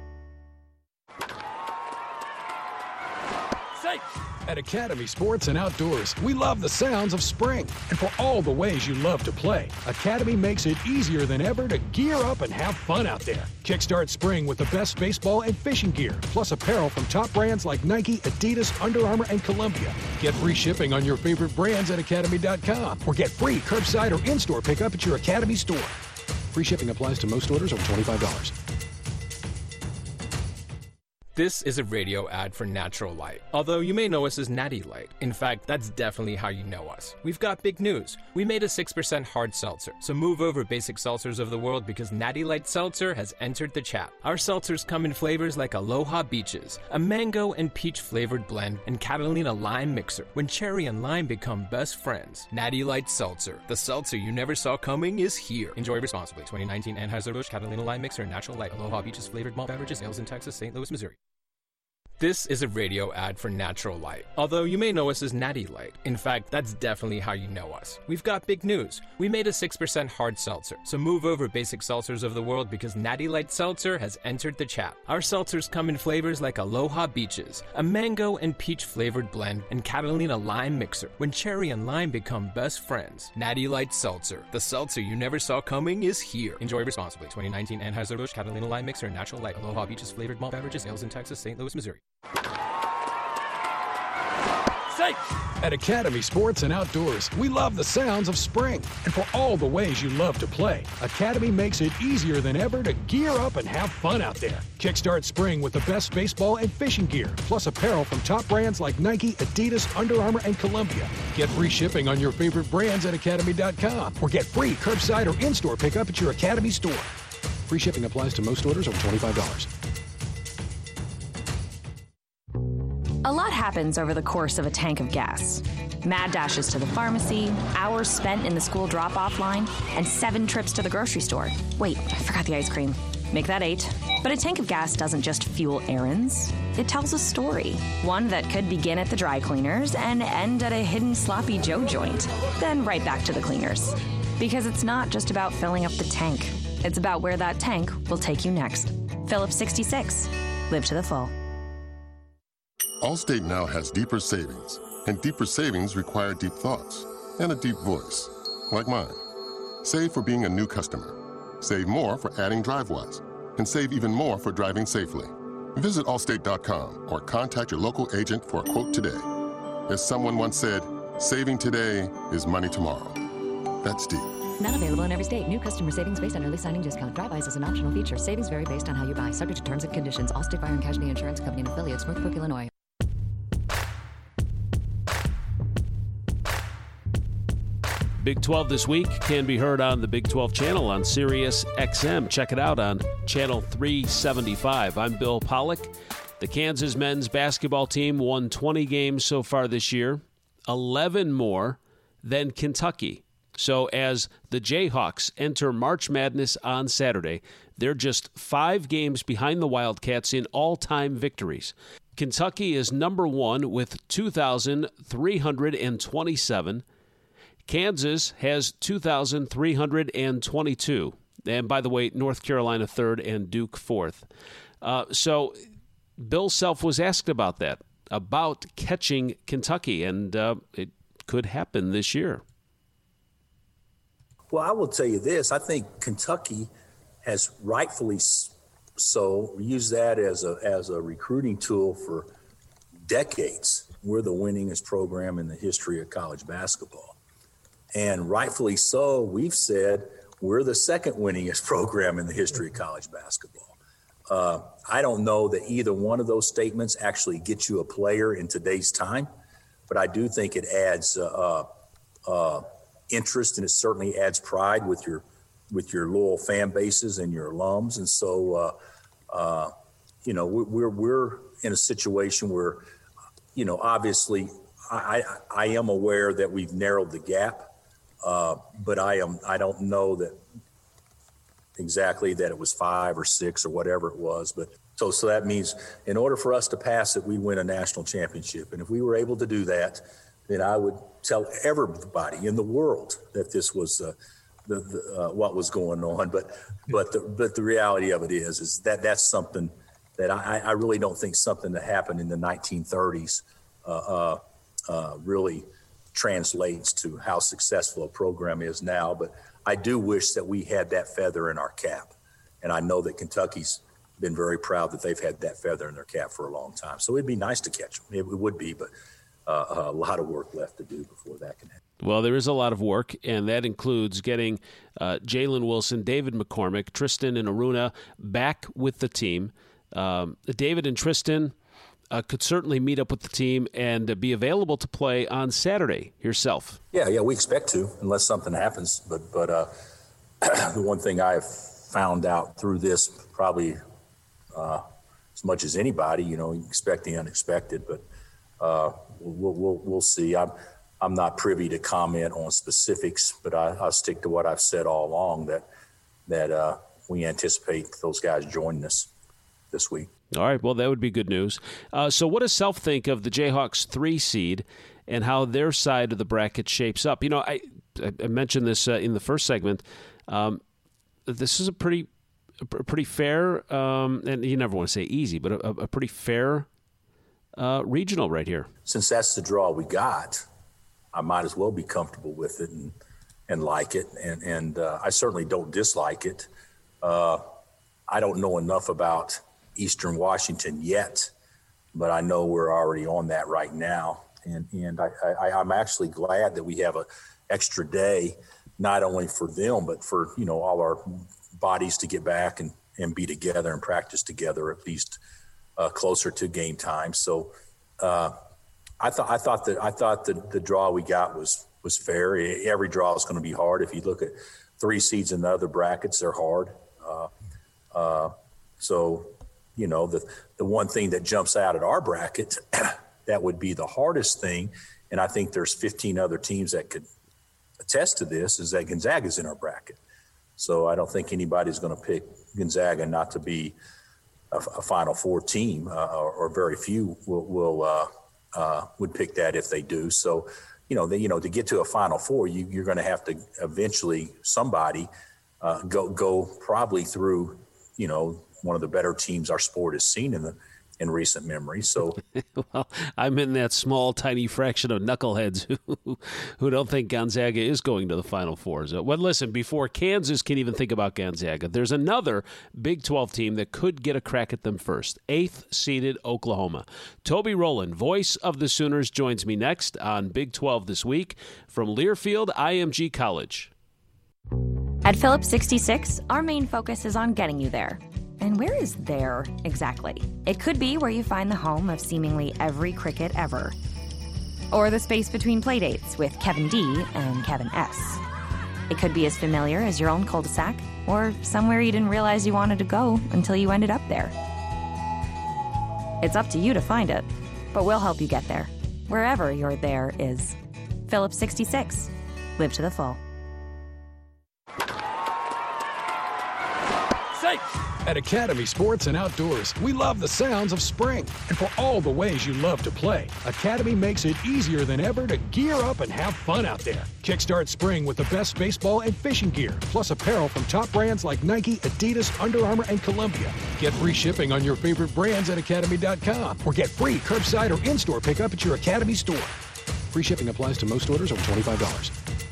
At Academy Sports and Outdoors, we love the sounds of spring. And for all the ways you love to play, Academy makes it easier than ever to gear up and have fun out there. Kickstart spring with the best baseball and fishing gear, plus apparel from top brands like Nike, Adidas, Under Armour, and Columbia. Get free shipping on your favorite brands at Academy dot com, or get free curbside or in-store pickup at your Academy store. Free shipping applies to most orders over twenty-five dollars. This is a radio ad for Natural Light. Although you may know us as Natty Light. In fact, that's definitely how you know us. We've got big news. We made a six percent hard seltzer. So move over basic seltzers of the world because Natty Light Seltzer has entered the chat. Our seltzers come in flavors like Aloha Beaches, a mango and peach flavored blend, and Catalina Lime Mixer, when cherry and lime become best friends. Natty Light Seltzer. The seltzer you never saw coming is here. Enjoy responsibly. twenty nineteen Anheuser-Busch Catalina Lime Mixer, Natural Light, Aloha Beaches flavored malt beverages, ales in Texas, Saint Louis, Missouri. This is a radio ad for Natural Light. Although you may know us as Natty Light. In fact, that's definitely how you know us. We've got big news. We made a six percent hard seltzer. So move over basic seltzers of the world because Natty Light Seltzer has entered the chat. Our seltzers come in flavors like Aloha Beaches, a mango and peach flavored blend, and Catalina Lime Mixer, when cherry and lime become best friends. Natty Light Seltzer. The seltzer you never saw coming is here. Enjoy responsibly. twenty nineteen Anheuser-Busch Catalina Lime Mixer, Natural Light, Aloha Beaches flavored malt beverages, ales in Texas, Saint Louis, Missouri. sake! At Academy Sports and Outdoors, we love the sounds of spring. And for all the ways you love to play, Academy makes it easier than ever to gear up and have fun out there. Kickstart spring with the best baseball and fishing gear, plus apparel from top brands like Nike, Adidas, Under Armour, and Columbia. Get free shipping on your favorite brands at academy dot com or get free curbside or in-store pickup at your Academy store. Free shipping applies to most orders over twenty-five dollars. A lot happens over the course of a tank of gas. Mad dashes to the pharmacy, hours spent in the school drop-off line, and seven trips to the grocery store. Wait, I forgot the ice cream. Make that eight. But a tank of gas doesn't just fuel errands. It tells a story. One that could begin at the dry cleaners and end at a hidden Sloppy Joe joint. Then right back to the cleaners. Because it's not just about filling up the tank. It's about where that tank will take you next. Phillips sixty-six. Live to the full. Allstate now has deeper savings, and deeper savings require deep thoughts and a deep voice, like mine. Save for being a new customer. Save more for adding DriveWise, and save even more for driving safely. Visit allstate dot com or contact your local agent for a quote today. As someone once said, saving today is money tomorrow. That's deep. Not available in every state. New customer savings based on early signing discount. DriveWise is an optional feature. Savings vary based on how you buy. Subject to terms and conditions. Allstate Fire and Casualty Insurance Company and affiliates. Northbrook, Illinois. Big twelve this week can be heard on the Big twelve channel on Sirius X M. Check it out on channel three seventy-five. I'm Bill Pollock. The Kansas men's basketball team won twenty games so far this year, eleven more than Kentucky. So as the Jayhawks enter March Madness on Saturday, they're just five games behind the Wildcats in all-time victories. Kentucky is number one with two thousand three hundred twenty-seven. Kansas has two thousand three hundred twenty-two. And by the way, North Carolina third and Duke fourth. Uh, so Bill Self was asked about that, about catching Kentucky, and uh, it could happen this year. Well, I will tell you this. I think Kentucky has rightfully so used that as a as a recruiting tool for decades. We're the winningest program in the history of college basketball. And rightfully so, we've said we're the second winningest program in the history of college basketball. Uh, I don't know that either one of those statements actually gets you a player in today's time, but I do think it adds uh, uh, interest, and it certainly adds pride with your with your loyal fan bases and your alums. And so, uh, uh, you know, we're we're in a situation where, you know, obviously, I I, I am aware that we've narrowed the gap. Uh, but I am I don't know that exactly that it was five or six or whatever it was. But so so that means in order for us to pass it, we win a national championship. And if we were able to do that, then I would tell everybody in the world that this was uh, the, the uh, what was going on. But but the but the reality of it is is that that's something that I, I really don't think something that happened in the nineteen thirties uh, uh, uh, really translates to how successful a program is now. But I do wish that we had that feather in our cap. And I know that Kentucky's been very proud that they've had that feather in their cap for a long time. So it'd be nice to catch them. It would be, but uh, a lot of work left to do before that can happen. Well, there is a lot of work, and that includes getting uh, Jalen Wilson, David McCormick, Tristan and Aruna back with the team. Um, David and Tristan Uh, could certainly meet up with the team and uh, be available to play on Saturday yourself. Yeah, yeah, we expect to, unless something happens. But but uh, the one thing I've found out through this, probably uh, as much as anybody, you know, you expect the unexpected. But uh, we'll, we'll we'll see. I'm I'm not privy to comment on specifics, but I, I'll stick to what I've said all along, that that uh, we anticipate those guys joining us this week. All right, well, that would be good news. Uh, so what does Self think of the Jayhawks three seed and how their side of the bracket shapes up? You know, I, I mentioned this uh, in the first segment. Um, this is a pretty a pretty fair, um, and you never want to say easy, but a, a pretty fair uh, regional right here. Since that's the draw we got, I might as well be comfortable with it and, and like it. And, and uh, I certainly don't dislike it. Uh, I don't know enough about Eastern Washington yet, but I know we're already on that right now. And and I, I, I'm actually glad that we have an extra day, not only for them, but for, you know, all our bodies to get back and, and be together and practice together, at least uh, closer to game time. So uh, I thought I thought that I thought that the draw we got was was fair. Every draw is going to be hard. If you look at three seeds in the other brackets, they're hard. Uh, uh, so, you know, the the one thing that jumps out at our bracket that would be the hardest thing, and I think there's fifteen other teams that could attest to this, is that Gonzaga's in our bracket. So I don't think anybody's going to pick Gonzaga not to be a, a Final Four team, uh, or, or very few will, will uh, uh, would pick that if they do. So, you know, they, you know, to get to a Final Four, you, you're going to have to eventually somebody uh, go go probably through, you know, one of the better teams our sport has seen in the in recent memory. So, well, I'm in that small, tiny fraction of knuckleheads who who don't think Gonzaga is going to the Final Four. So, well, listen, before Kansas can even think about Gonzaga, there's another Big twelve team that could get a crack at them first. Eighth-seeded Oklahoma. Toby Rowland, voice of the Sooners, joins me next on Big twelve This Week from Learfield I M G College. At Phillips sixty-six, our main focus is on getting you there. And where is there exactly? It could be where you find the home of seemingly every cricket ever. Or the space between playdates with Kevin D and Kevin S. It could be as familiar as your own cul-de-sac, or somewhere you didn't realize you wanted to go until you ended up there. It's up to you to find it, but we'll help you get there, wherever your there is. Phillips sixty-six. Live to the full. Safe! At Academy Sports and Outdoors, we love the sounds of spring. And for all the ways you love to play, Academy makes it easier than ever to gear up and have fun out there. Kickstart spring with the best baseball and fishing gear, plus apparel from top brands like Nike, Adidas, Under Armour, and Columbia. Get free shipping on your favorite brands at academy dot com, or get free curbside or in-store pickup at your Academy store. Free shipping applies to most orders over twenty-five dollars.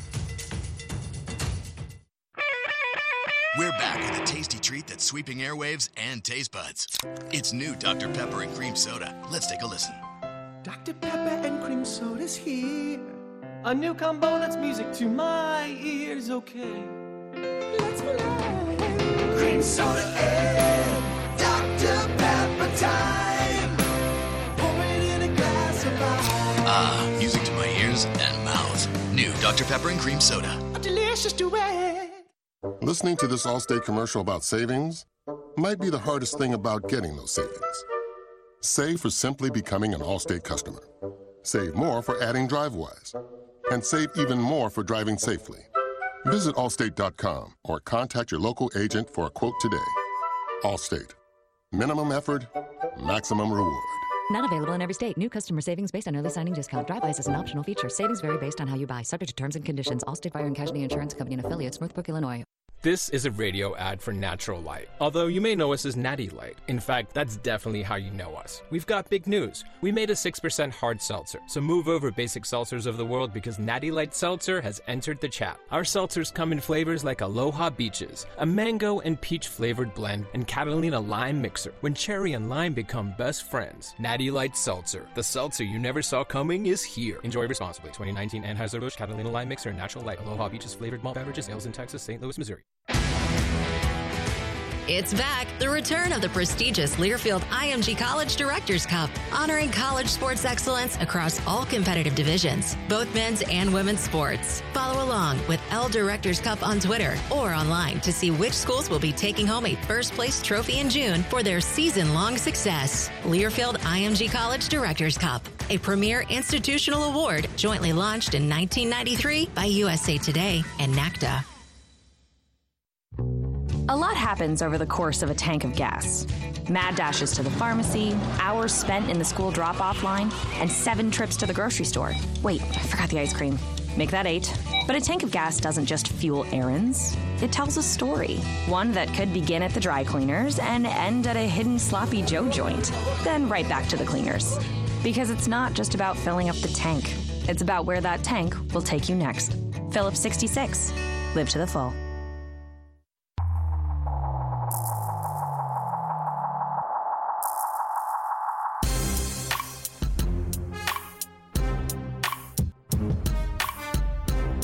We're back with a tasty treat that's sweeping airwaves and taste buds. It's new Doctor Pepper and Cream Soda. Let's take a listen. Doctor Pepper and Cream Soda's here. A new combo that's music to my ears, okay. Let's play. Cream Soda and Doctor Pepper time. Pour it in a glass of ice. Ah, music to my ears and mouth. New Doctor Pepper and Cream Soda. A delicious duet. Listening to this Allstate commercial about savings might be the hardest thing about getting those savings. Save for simply becoming an Allstate customer. Save more for adding DriveWise. And save even more for driving safely. Visit allstate dot com or contact your local agent for a quote today. Allstate. Minimum effort, maximum reward. Not available in every state. New customer savings based on early signing discount. Drive-bys is an optional feature. Savings vary based on how you buy. Subject to terms and conditions. Allstate Fire and Casualty Insurance Company and affiliates. Northbrook, Illinois. This is a radio ad for Natural Light, although you may know us as Natty Light. In fact, that's definitely how you know us. We've got big news. We made a six percent hard seltzer, so move over basic seltzers of the world because Natty Light Seltzer has entered the chat. Our seltzers come in flavors like Aloha Beaches, a mango and peach flavored blend, and Catalina Lime Mixer, when cherry and lime become best friends. Natty Light Seltzer, the seltzer you never saw coming, is here. Enjoy responsibly. twenty nineteen Anheuser-Busch Catalina Lime Mixer and Natural Light Aloha Beaches flavored malt beverages, sales in Texas, Saint Louis, Missouri. It's back, the return of the prestigious Learfield I M G College Directors Cup, honoring college sports excellence across all competitive divisions, both men's and women's sports. Follow along with L Directors Cup on Twitter or online to see which schools will be taking home a first place trophy in June for their season-long success. Learfield I M G College Directors Cup, a premier institutional award jointly launched in nineteen ninety-three by U S A Today and NACDA. A lot happens over the course of a tank of gas. Mad dashes to the pharmacy, hours spent in the school drop-off line, and seven trips to the grocery store. Wait, I forgot the ice cream. Make that eight. But a tank of gas doesn't just fuel errands. It tells a story. One that could begin at the dry cleaners and end at a hidden Sloppy Joe joint. Then right back to the cleaners. Because it's not just about filling up the tank. It's about where that tank will take you next. Phillips sixty-six. Live to the full.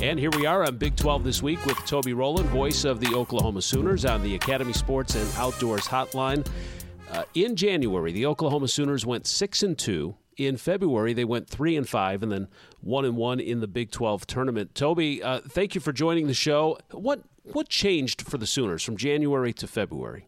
And here we are on Big twelve This Week with Toby Rowland, voice of the Oklahoma Sooners on the Academy Sports and Outdoors Hotline. Uh, in January, the Oklahoma Sooners went six and two. In February, they went three and five, and then one and one in the Big twelve tournament. Toby, uh, thank you for joining the show. What what changed for the Sooners from January to February?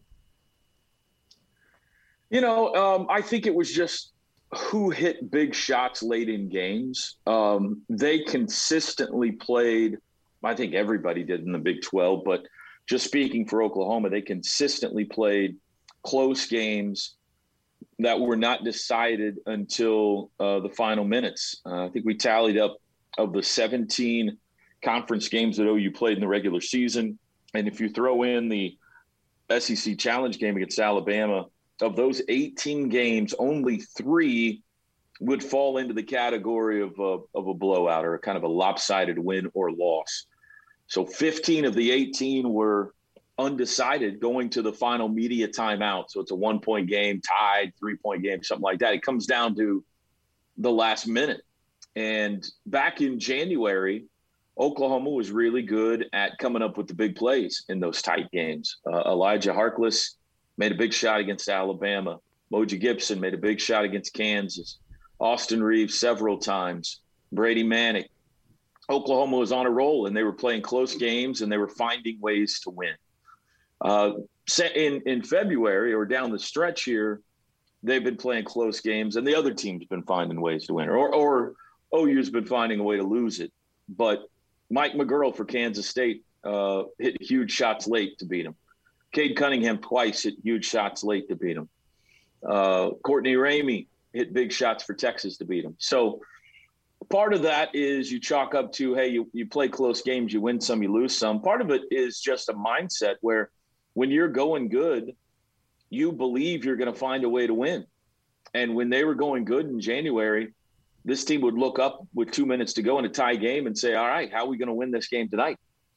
You know, um, I think it was just who hit big shots late in games. Um, they consistently played, I think everybody did in the Big twelve, but just speaking for Oklahoma, they consistently played close games that were not decided until uh, the final minutes. Uh, I think we tallied up of the seventeen conference games that O U played in the regular season. And if you throw in the S E C Challenge game against Alabama, of those eighteen games, only three would fall into the category of a, of a blowout or a kind of a lopsided win or loss. So fifteen of the eighteen were undecided going to the final media timeout. So it's a one-point game, tied, three-point game, something like that. It comes down to the last minute. And back in January, Oklahoma was really good at coming up with the big plays in those tight games. Uh, Elijah Harkless made a big shot against Alabama. Moji Gibson made a big shot against Kansas. Austin Reeves several times. Brady Manick. Oklahoma was on a roll, and they were playing close games, and they were finding ways to win. Uh, in, in February or down the stretch here, they've been playing close games, and the other team's been finding ways to win, or, or O U's been finding a way to lose it. But Mike McGurl for Kansas State uh, hit huge shots late to beat him. Cade Cunningham twice hit huge shots late to beat him. Uh, Courtney Ramey hit big shots for Texas to beat him. So part of that is you chalk up to, hey, you, you play close games, you win some, you lose some. Part of it is just a mindset where when you're going good, you believe you're going to find a way to win. And when they were going good in January, this team would look up with two minutes to go in a tie game and say, all right, how are we going to win this game tonight?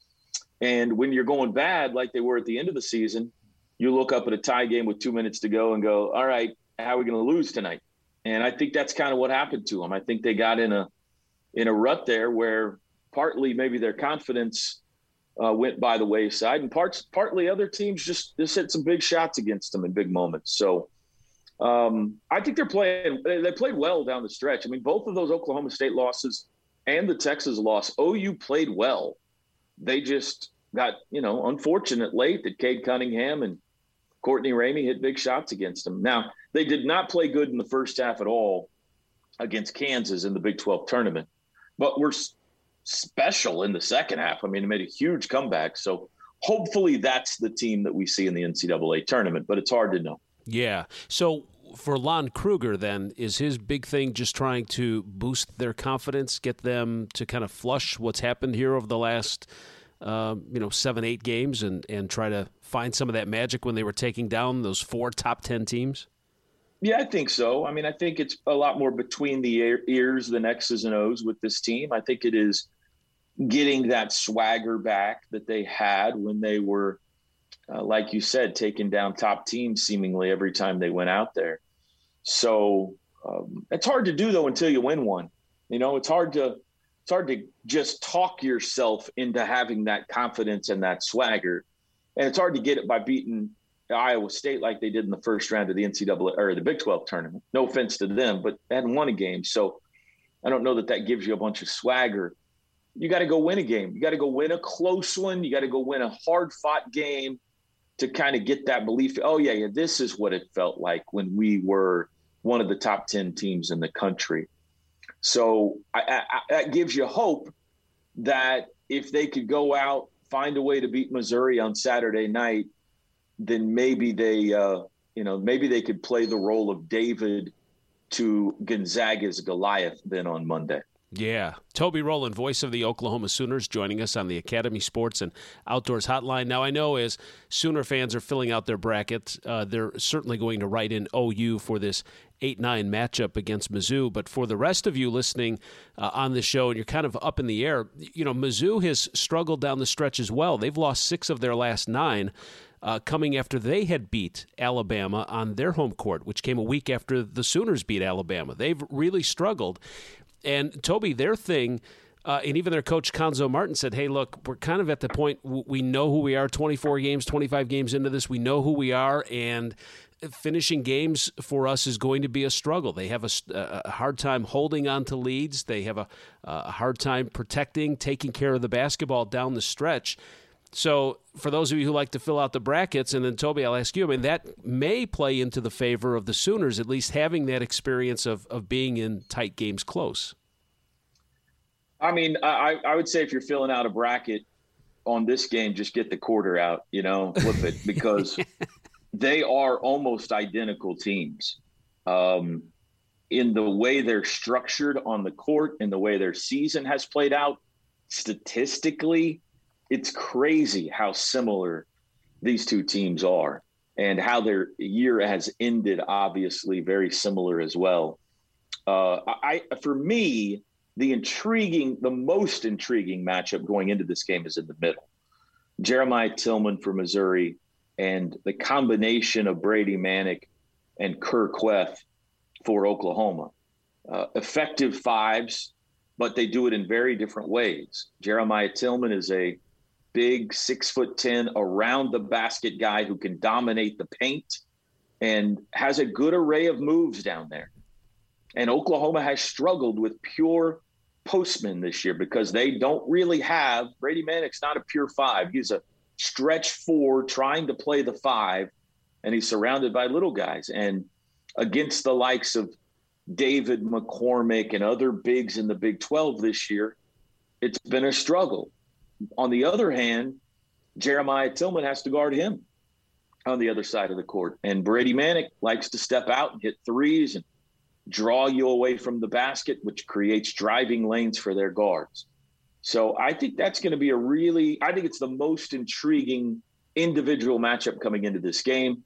And when you're going bad, like they were at the end of the season, you look up at a tie game with two minutes to go and go, all right, how are we going to lose tonight? And I think that's kind of what happened to them. I think they got in a in a rut there where partly maybe their confidence uh, went by the wayside, and parts partly other teams just, just hit some big shots against them in big moments. So um, I think they're playing – they played well down the stretch. I mean, both of those Oklahoma State losses and the Texas loss, O U played well. They just got, you know, unfortunate late that Cade Cunningham and Courtney Ramey hit big shots against them. Now, they did not play good in the first half at all against Kansas in the Big twelve tournament, but were special in the second half. I mean, they made a huge comeback. So hopefully that's the team that we see in the N C double A tournament, but it's hard to know. Yeah. So for Lon Kruger, then, is his big thing just trying to boost their confidence, get them to kind of flush what's happened here over the last, uh, you know, seven, eight games and, and try to find some of that magic when they were taking down those four top ten teams? Yeah, I think so. I mean, I think it's a lot more between the ears than X's and O's with this team. I think it is getting that swagger back that they had when they were, uh, like you said, taking down top teams seemingly every time they went out there. So um, it's hard to do, though, until you win one. You know, it's hard to it's hard to just talk yourself into having that confidence and that swagger. And it's hard to get it by beating Iowa State like they did in the first round of the N C double A or the Big twelve tournament. No offense to them, but they hadn't won a game. So I don't know that that gives you a bunch of swagger. You got to go win a game. You got to go win a close one. You got to go win a hard-fought game to kind of get that belief. Oh, yeah, yeah, this is what it felt like when we were one of the top ten teams in the country. So I, I, that gives you hope that if they could go out, find a way to beat Missouri on Saturday night, then maybe they, uh, you know, maybe they could play the role of David to Gonzaga's Goliath then on Monday. Yeah. Toby Rowland, voice of the Oklahoma Sooners, joining us on the Academy Sports and Outdoors Hotline. Now, I know as Sooner fans are filling out their brackets, uh, they're certainly going to write in O U for this eight nine matchup against Mizzou. But for the rest of you listening uh, on the show, and you're kind of up in the air, you know, Mizzou has struggled down the stretch as well. They've lost six of their last nine. Uh, coming after they had beat Alabama on their home court, which came a week after the Sooners beat Alabama. They've really struggled. And, Toby, their thing Uh, and even their coach, Cuonzo Martin, said, hey, look, we're kind of at the point w- we know who we are, twenty-four games, twenty-five games into this. We know who we are, and finishing games for us is going to be a struggle. They have a, a hard time holding on to leads. They have a, a hard time protecting, taking care of the basketball down the stretch. So for those of you who like to fill out the brackets, and then Toby, I'll ask you, I mean, that may play into the favor of the Sooners, at least having that experience of, of being in tight games close. I mean, I, I would say if you're filling out a bracket on this game, just get the quarter out, you know, flip it, because they are almost identical teams um, in the way they're structured on the court, in the way their season has played out. Statistically, it's crazy how similar these two teams are, and how their year has ended, obviously very similar as well. Uh, I, for me, the intriguing, the most intriguing matchup going into this game is in the middle. Jeremiah Tillman for Missouri and the combination of Brady Manek and Kur Kuath for Oklahoma. Uh, effective fives, but they do it in very different ways. Jeremiah Tillman is a big six foot ten around the basket guy who can dominate the paint and has a good array of moves down there. And Oklahoma has struggled with pure postmen this year because they don't really have – Brady Manek's not a pure five. He's a stretch four trying to play the five, and he's surrounded by little guys. And against the likes of David McCormick and other bigs in the Big twelve this year, it's been a struggle. On the other hand, Jeremiah Tillman has to guard him on the other side of the court. And Brady Manek likes to step out and hit threes and draw you away from the basket, which creates driving lanes for their guards. So I think that's going to be a really – I think it's the most intriguing individual matchup coming into this game.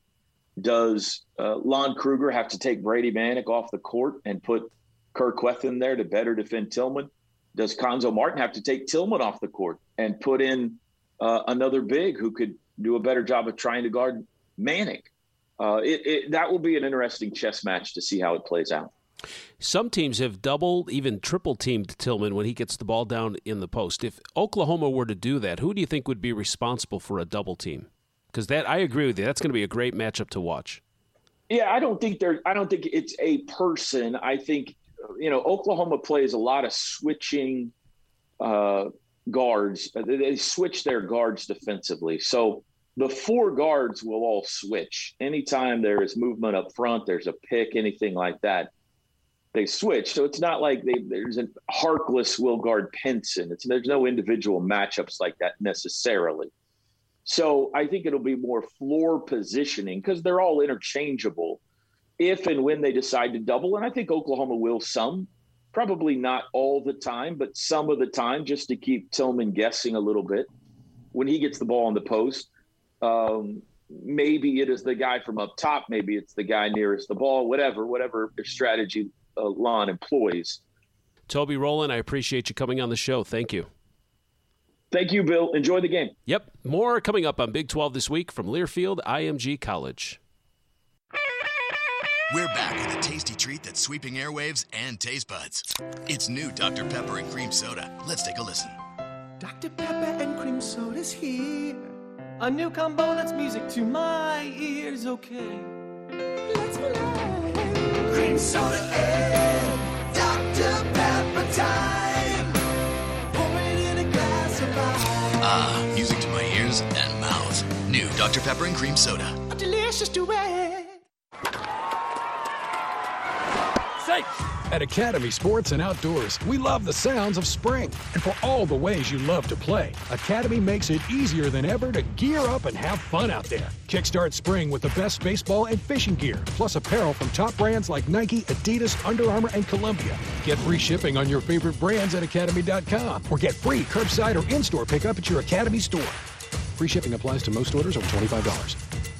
Does uh, Lon Kruger have to take Brady Manek off the court and put Kur Kuath in there to better defend Tillman? Does Cuonzo Martin have to take Tillman off the court and put in uh, another big who could do a better job of trying to guard Manek? Uh, it, it, that will be an interesting chess match to see how it plays out. Some teams have doubled, even triple-teamed Tillman when he gets the ball down in the post. If Oklahoma were to do that, who do you think would be responsible for a double team? Because that, I agree with you, that's going to be a great matchup to watch. Yeah, I don't think there. I don't think it's a person. I think, you know, Oklahoma plays a lot of switching uh, guards. They switch their guards defensively. So the four guards will all switch. Anytime there is movement up front, there's a pick, anything like that, they switch. So it's not like they, there's a Harkless will guard Pinson. It's, there's no individual matchups like that necessarily. So I think it'll be more floor positioning because they're all interchangeable if and when they decide to double. And I think Oklahoma will some, probably not all the time, but some of the time just to keep Tillman guessing a little bit. When he gets the ball on the post, um, maybe it is the guy from up top. Maybe it's the guy nearest the ball, whatever, whatever strategy uh, Lon employs. Toby Rowland, I appreciate you coming on the show. Thank you. Thank you, Bill. Enjoy the game. Yep. More coming up on Big twelve this week from Learfield I M G College. We're back with a tasty treat that's sweeping airwaves and taste buds. It's new Doctor Pepper and Cream Soda. Let's take a listen. Doctor Pepper and Cream Soda's here. A new combo that's music to my ears, okay. Let's play. Cream Soda and Doctor Pepper time. Ah, music to my ears and mouth. New Doctor Pepper and Cream Soda. A delicious duet. Safe. At Academy Sports and Outdoors, we love the sounds of spring. And for all the ways you love to play, Academy makes it easier than ever to gear up and have fun out there. Kickstart spring with the best baseball and fishing gear, plus apparel from top brands like Nike, Adidas, Under Armour, and Columbia. Get free shipping on your favorite brands at academy dot com or get free curbside or in-store pickup at your Academy store. Free shipping applies to most orders over twenty-five dollars.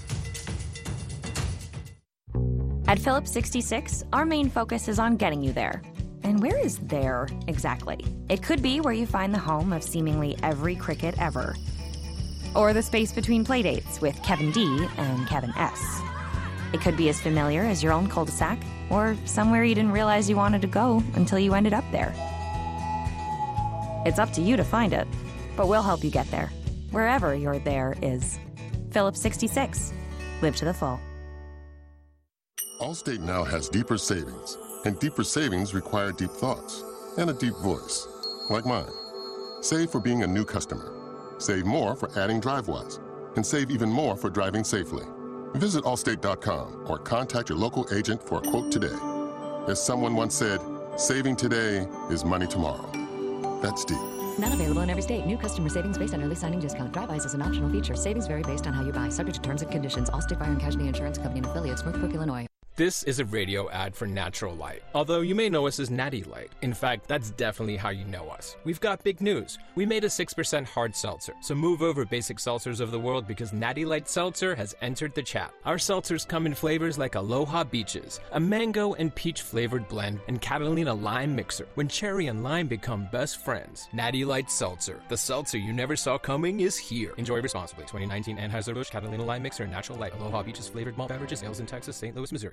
At Phillips sixty-six, our main focus is on getting you there. And where is there exactly? It could be where you find the home of seemingly every cricket ever. Or the space between playdates with Kevin D and Kevin S. It could be as familiar as your own cul-de-sac, or somewhere you didn't realize you wanted to go until you ended up there. It's up to you to find it, but we'll help you get there. Wherever your there is. Phillips sixty-six. Live to the full. Allstate now has deeper savings, and deeper savings require deep thoughts and a deep voice, like mine. Save for being a new customer. Save more for adding DriveWise, and save even more for driving safely. Visit allstate dot com or contact your local agent for a quote today. As someone once said, saving today is money tomorrow. That's deep. Not available in every state. New customer savings based on early signing discount. DriveWise is an optional feature. Savings vary based on how you buy. Subject to terms and conditions. Allstate Fire and Casualty Insurance Company and affiliates. Northbrook, Illinois. This is a radio ad for Natural Light. Although you may know us as Natty Light. In fact, that's definitely how you know us. We've got big news. We made a six percent hard seltzer. So move over basic seltzers of the world because Natty Light Seltzer has entered the chat. Our seltzers come in flavors like Aloha Beaches, a mango and peach flavored blend, and Catalina Lime Mixer. When cherry and lime become best friends. Natty Light Seltzer. The seltzer you never saw coming is here. Enjoy responsibly. twenty nineteen Anheuser-Busch Catalina Lime Mixer and Natural Light. Aloha Beaches flavored malt beverages. Ales in Texas, Saint Louis, Missouri.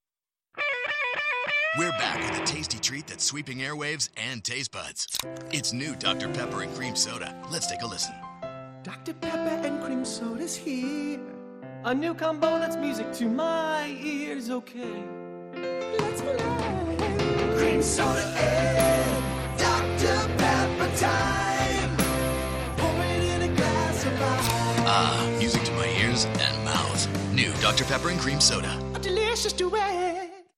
We're back with a tasty treat that's sweeping airwaves and taste buds. It's new Doctor Pepper and Cream Soda. Let's take a listen. Doctor Pepper and Cream Soda's here. A new combo that's music to my ears, okay. Let's play. Cream Soda and Doctor Pepper time. Pour it in a glass of ice. Ah, music to my ears and mouth. New Doctor Pepper and Cream Soda. A delicious duet.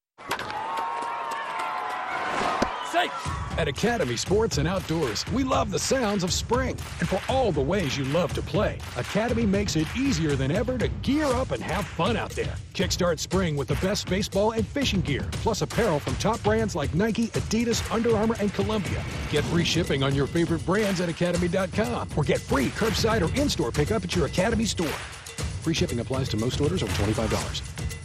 At Academy Sports and Outdoors, we love the sounds of spring. And for all the ways you love to play, Academy makes it easier than ever to gear up and have fun out there. Kickstart spring with the best baseball and fishing gear, plus apparel from top brands like Nike, Adidas, Under Armour, and Columbia. Get free shipping on your favorite brands at academy dot com or get free curbside or in-store pickup at your Academy store. Free shipping applies to most orders over twenty-five dollars.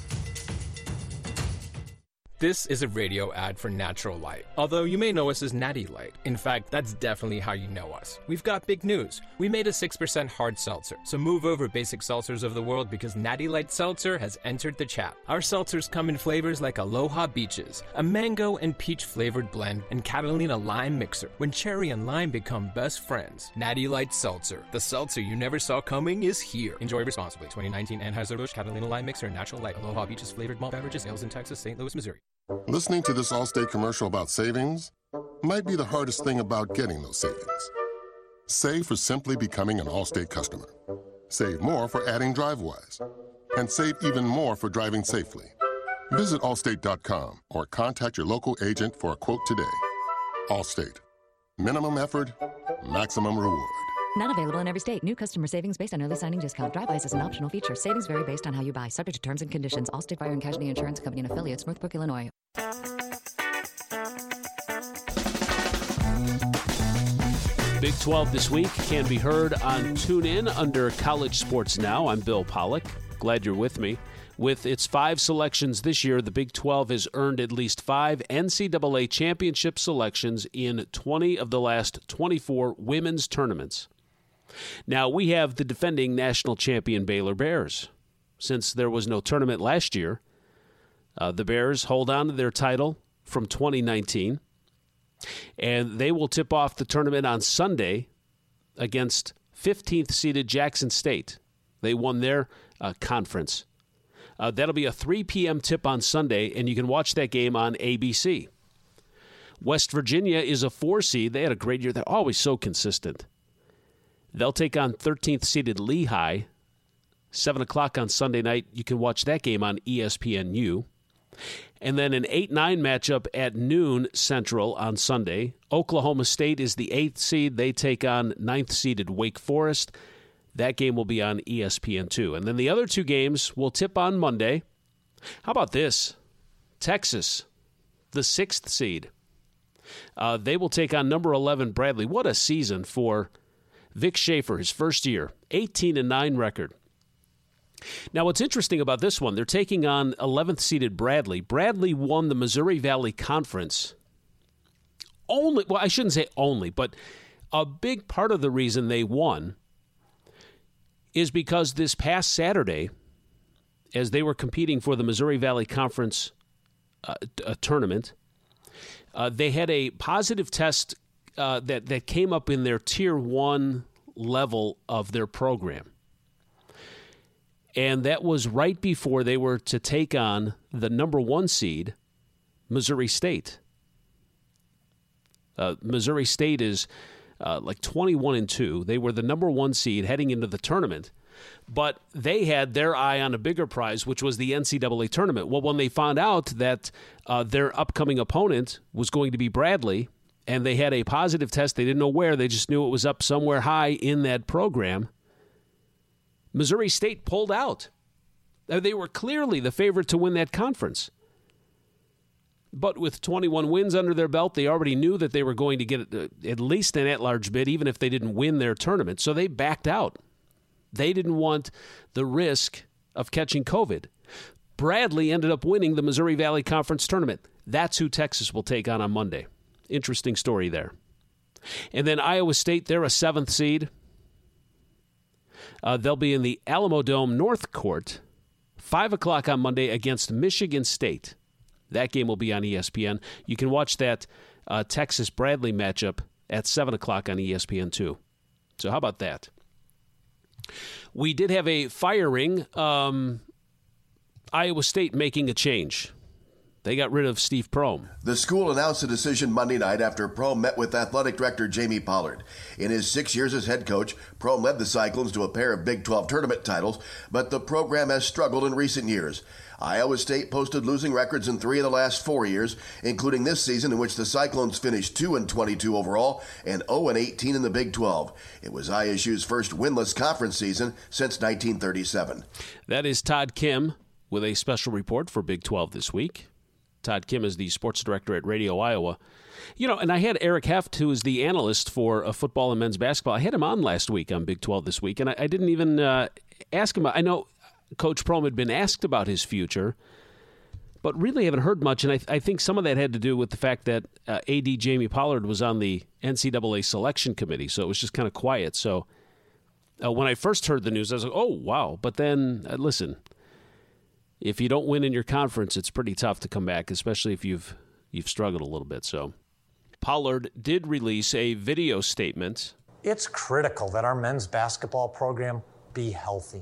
This is a radio ad for Natural Light. Although you may know us as Natty Light. In fact, that's definitely how you know us. We've got big news. We made a six percent hard seltzer. So move over basic seltzers of the world because Natty Light Seltzer has entered the chat. Our seltzers come in flavors like Aloha Beaches, a mango and peach flavored blend, and Catalina Lime Mixer. When cherry and lime become best friends. Natty Light Seltzer. The seltzer you never saw coming is here. Enjoy responsibly. twenty nineteen Anheuser-Busch Catalina Lime Mixer and Natural Light. Aloha Beaches flavored malt beverages. Ales in Texas, Saint Louis, Missouri. Listening to this Allstate commercial about savings might be the hardest thing about getting those savings. Save for simply becoming an Allstate customer. Save more for adding DriveWise. And save even more for driving safely. Visit allstate dot com or contact your local agent for a quote today. Allstate. Minimum effort, maximum reward. Not available in every state. New customer savings based on early signing discount. DriveWise is an optional feature. Savings vary based on how you buy. Subject to terms and conditions. Allstate Fire and Casualty Insurance Company and affiliates. Northbrook, Illinois. Big twelve this week can be heard on TuneIn under College Sports Now. I'm Bill Pollack. Glad you're with me. With its five selections this year, the Big twelve has earned at least five N C double A championship selections in twenty of the last twenty-four women's tournaments. Now, we have the defending national champion Baylor Bears. Since there was no tournament last year, uh, the Bears hold on to their title from twenty nineteen, and they will tip off the tournament on Sunday against fifteenth-seeded Jackson State. They won their uh, conference. Uh, that'll be a three p.m. tip on Sunday, and you can watch that game on A B C. West Virginia is a four seed. They had a great year. They're always so consistent. They'll take on thirteenth-seeded Lehigh, seven o'clock on Sunday night. You can watch that game on E S P N U. And then an eight nine matchup at noon Central on Sunday. Oklahoma State is the eighth seed. They take on ninth-seeded Wake Forest. That game will be on E S P N two. And then the other two games will tip on Monday. How about this? Texas, the sixth seed. Uh, they will take on number eleven Bradley. What a season for Vic Schaefer, his first year, eighteen and nine record. Now, what's interesting about this one, they're taking on eleventh-seeded Bradley. Bradley won the Missouri Valley Conference only, well, I shouldn't say only, but a big part of the reason they won is because this past Saturday, as they were competing for the Missouri Valley Conference uh, t- uh, tournament, uh, they had a positive test uh, that that came up in their tier one level of their program. And that was right before they were to take on the number one seed, Missouri State. Uh, Missouri State is uh, like twenty-one and two. They were the number one seed heading into the tournament, but they had their eye on a bigger prize, which was the N C double A tournament. Well, when they found out that uh, their upcoming opponent was going to be Bradley, and they had a positive test, they didn't know where, they just knew it was up somewhere high in that program, Missouri State pulled out. They were clearly the favorite to win that conference. But with twenty-one wins under their belt, they already knew that they were going to get at least an at-large bid, even if they didn't win their tournament. So they backed out. They didn't want the risk of catching COVID. Bradley ended up winning the Missouri Valley Conference tournament. That's who Texas will take on on Monday. Interesting story there. And then Iowa State, they're a seventh seed. Uh, they'll be in the Alamo Dome North Court, five o'clock on Monday against Michigan State. That game will be on E S P N. You can watch that uh, Texas-Bradley matchup at seven o'clock on E S P N too. So how about that? We did have a firing. Um, Iowa State making a change. They got rid of Steve Prohm. The school announced the decision Monday night after Prohm met with athletic director Jamie Pollard. In his six years as head coach, Prohm led the Cyclones to a pair of Big twelve tournament titles, but the program has struggled in recent years. Iowa State posted losing records in three of the last four years, including this season in which the Cyclones finished two and twenty-two overall and oh and eighteen in the Big twelve. It was I S U's first winless conference season since nineteen thirty-seven. That is Todd Kim with a special report for Big twelve this week. Todd Kim is the sports director at Radio Iowa. You know, and I had Eric Heft, who is the analyst for uh, football and men's basketball. I had him on last week on Big twelve this week, and I, I didn't even uh, ask him. I know Coach Prohm had been asked about his future, but really haven't heard much, and I, I think some of that had to do with the fact that uh, A D Jamie Pollard was on the N C double A selection committee, so it was just kind of quiet. So uh, when I first heard the news, I was like, oh, wow. But then, uh, listen, if you don't win in your conference, it's pretty tough to come back, especially if you've you've struggled a little bit. So Pollard did release a video statement. It's critical that our men's basketball program be healthy.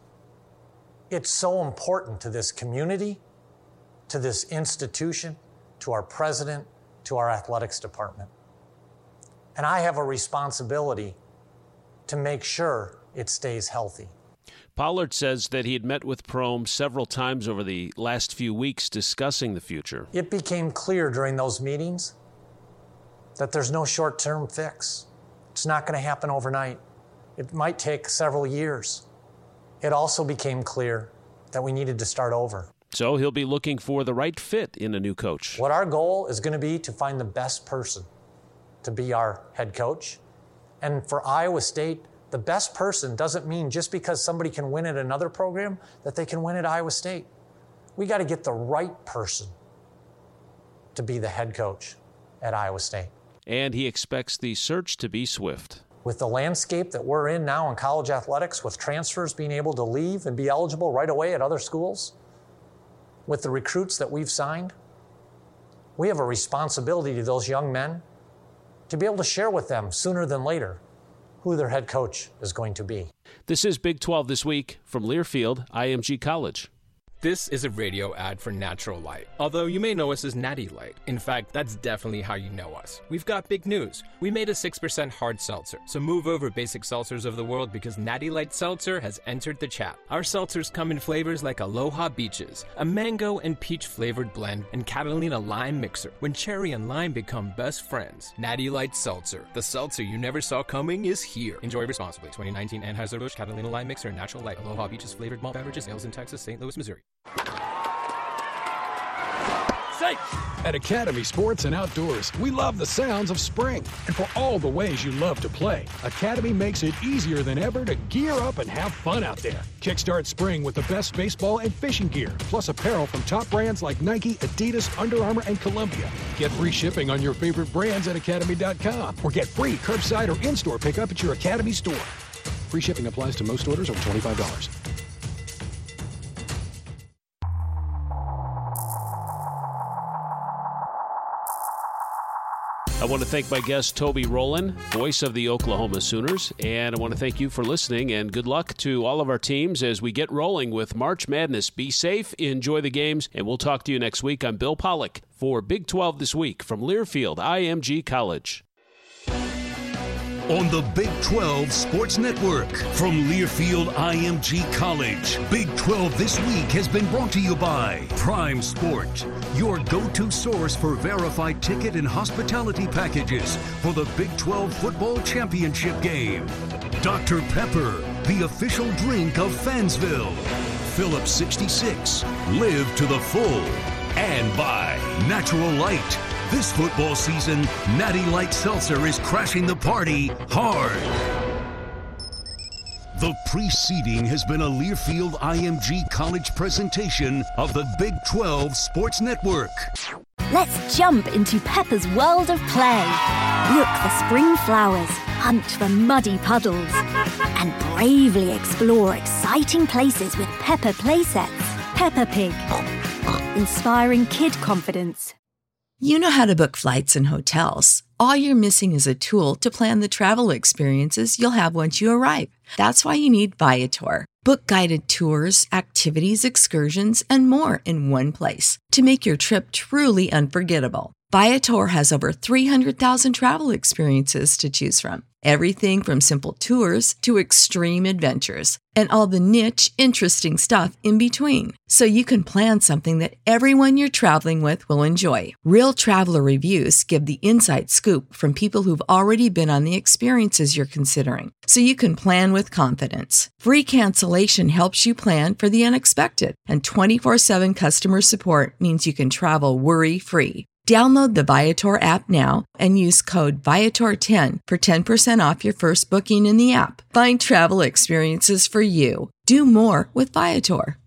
It's so important to this community, to this institution, to our president, to our athletics department. And I have a responsibility to make sure it stays healthy. Pollard says that he had met with Prohm several times over the last few weeks discussing the future. It became clear during those meetings that there's no short-term fix. It's not going to happen overnight. It might take several years. It also became clear that we needed to start over. So he'll be looking for the right fit in a new coach. What our goal is going to be to find the best person to be our head coach. And for Iowa State, the best person doesn't mean just because somebody can win at another program that they can win at Iowa State. We got to get the right person to be the head coach at Iowa State. And he expects the search to be swift. With the landscape that we're in now in college athletics, with transfers being able to leave and be eligible right away at other schools, with the recruits that we've signed, we have a responsibility to those young men to be able to share with them sooner than later who their head coach is going to be. This is Big twelve This Week from Learfield, I M G College. This is a radio ad for Natural Light. Although you may know us as Natty Light. In fact, that's definitely how you know us. We've got big news. We made a six percent hard seltzer. So move over, basic seltzers of the world, because Natty Light Seltzer has entered the chat. Our seltzers come in flavors like Aloha Beaches, a mango and peach flavored blend, and Catalina Lime Mixer. When cherry and lime become best friends. Natty Light Seltzer. The seltzer you never saw coming is here. Enjoy responsibly. twenty nineteen Anheuser-Busch Catalina Lime Mixer and Natural Light Aloha Beaches flavored malt beverages. Sales in Texas, Saint Louis, Missouri. Safe. At Academy Sports and Outdoors, we love the sounds of spring. And for all the ways you love to play, Academy makes it easier than ever to gear up and have fun out there. Kickstart spring with the best baseball and fishing gear, plus apparel from top brands like Nike, Adidas, Under Armour, and Columbia. Get free shipping on your favorite brands at academy dot com or get free curbside or in-store pickup at your Academy store. Free shipping applies to most orders over twenty-five dollars. I want to thank my guest, Toby Rowland, voice of the Oklahoma Sooners. And I want to thank you for listening, and good luck to all of our teams as we get rolling with March Madness. Be safe, enjoy the games, and we'll talk to you next week. I'm Bill Pollock for Big twelve This Week from Learfield I M G College. On the Big twelve Sports Network from Learfield I M G College, Big twelve This Week has been brought to you by Prime Sport, your go-to source for verified ticket and hospitality packages for the Big twelve Football Championship game. Doctor Pepper, the official drink of Fansville. Phillips sixty-six, live to the full. And by Natural Light. This football season, Natty Light Seltzer is crashing the party hard. The preceding has been a Learfield I M G College presentation of the Big twelve Sports Network. Let's jump into Peppa's world of play. Look for spring flowers, hunt for muddy puddles, and bravely explore exciting places with Peppa playsets. Peppa Pig, inspiring kid confidence. You know how to book flights and hotels. All you're missing is a tool to plan the travel experiences you'll have once you arrive. That's why you need Viator. Book guided tours, activities, excursions, and more in one place to make your trip truly unforgettable. Viator has over three hundred thousand travel experiences to choose from. Everything from simple tours to extreme adventures and all the niche, interesting stuff in between. So you can plan something that everyone you're traveling with will enjoy. Real traveler reviews give the inside scoop from people who've already been on the experiences you're considering. So you can plan with confidence. Free cancellation helps you plan for the unexpected. And twenty-four seven customer support means you can travel worry-free. Download the Viator app now and use code Viator ten for ten percent off your first booking in the app. Find travel experiences for you. Do more with Viator.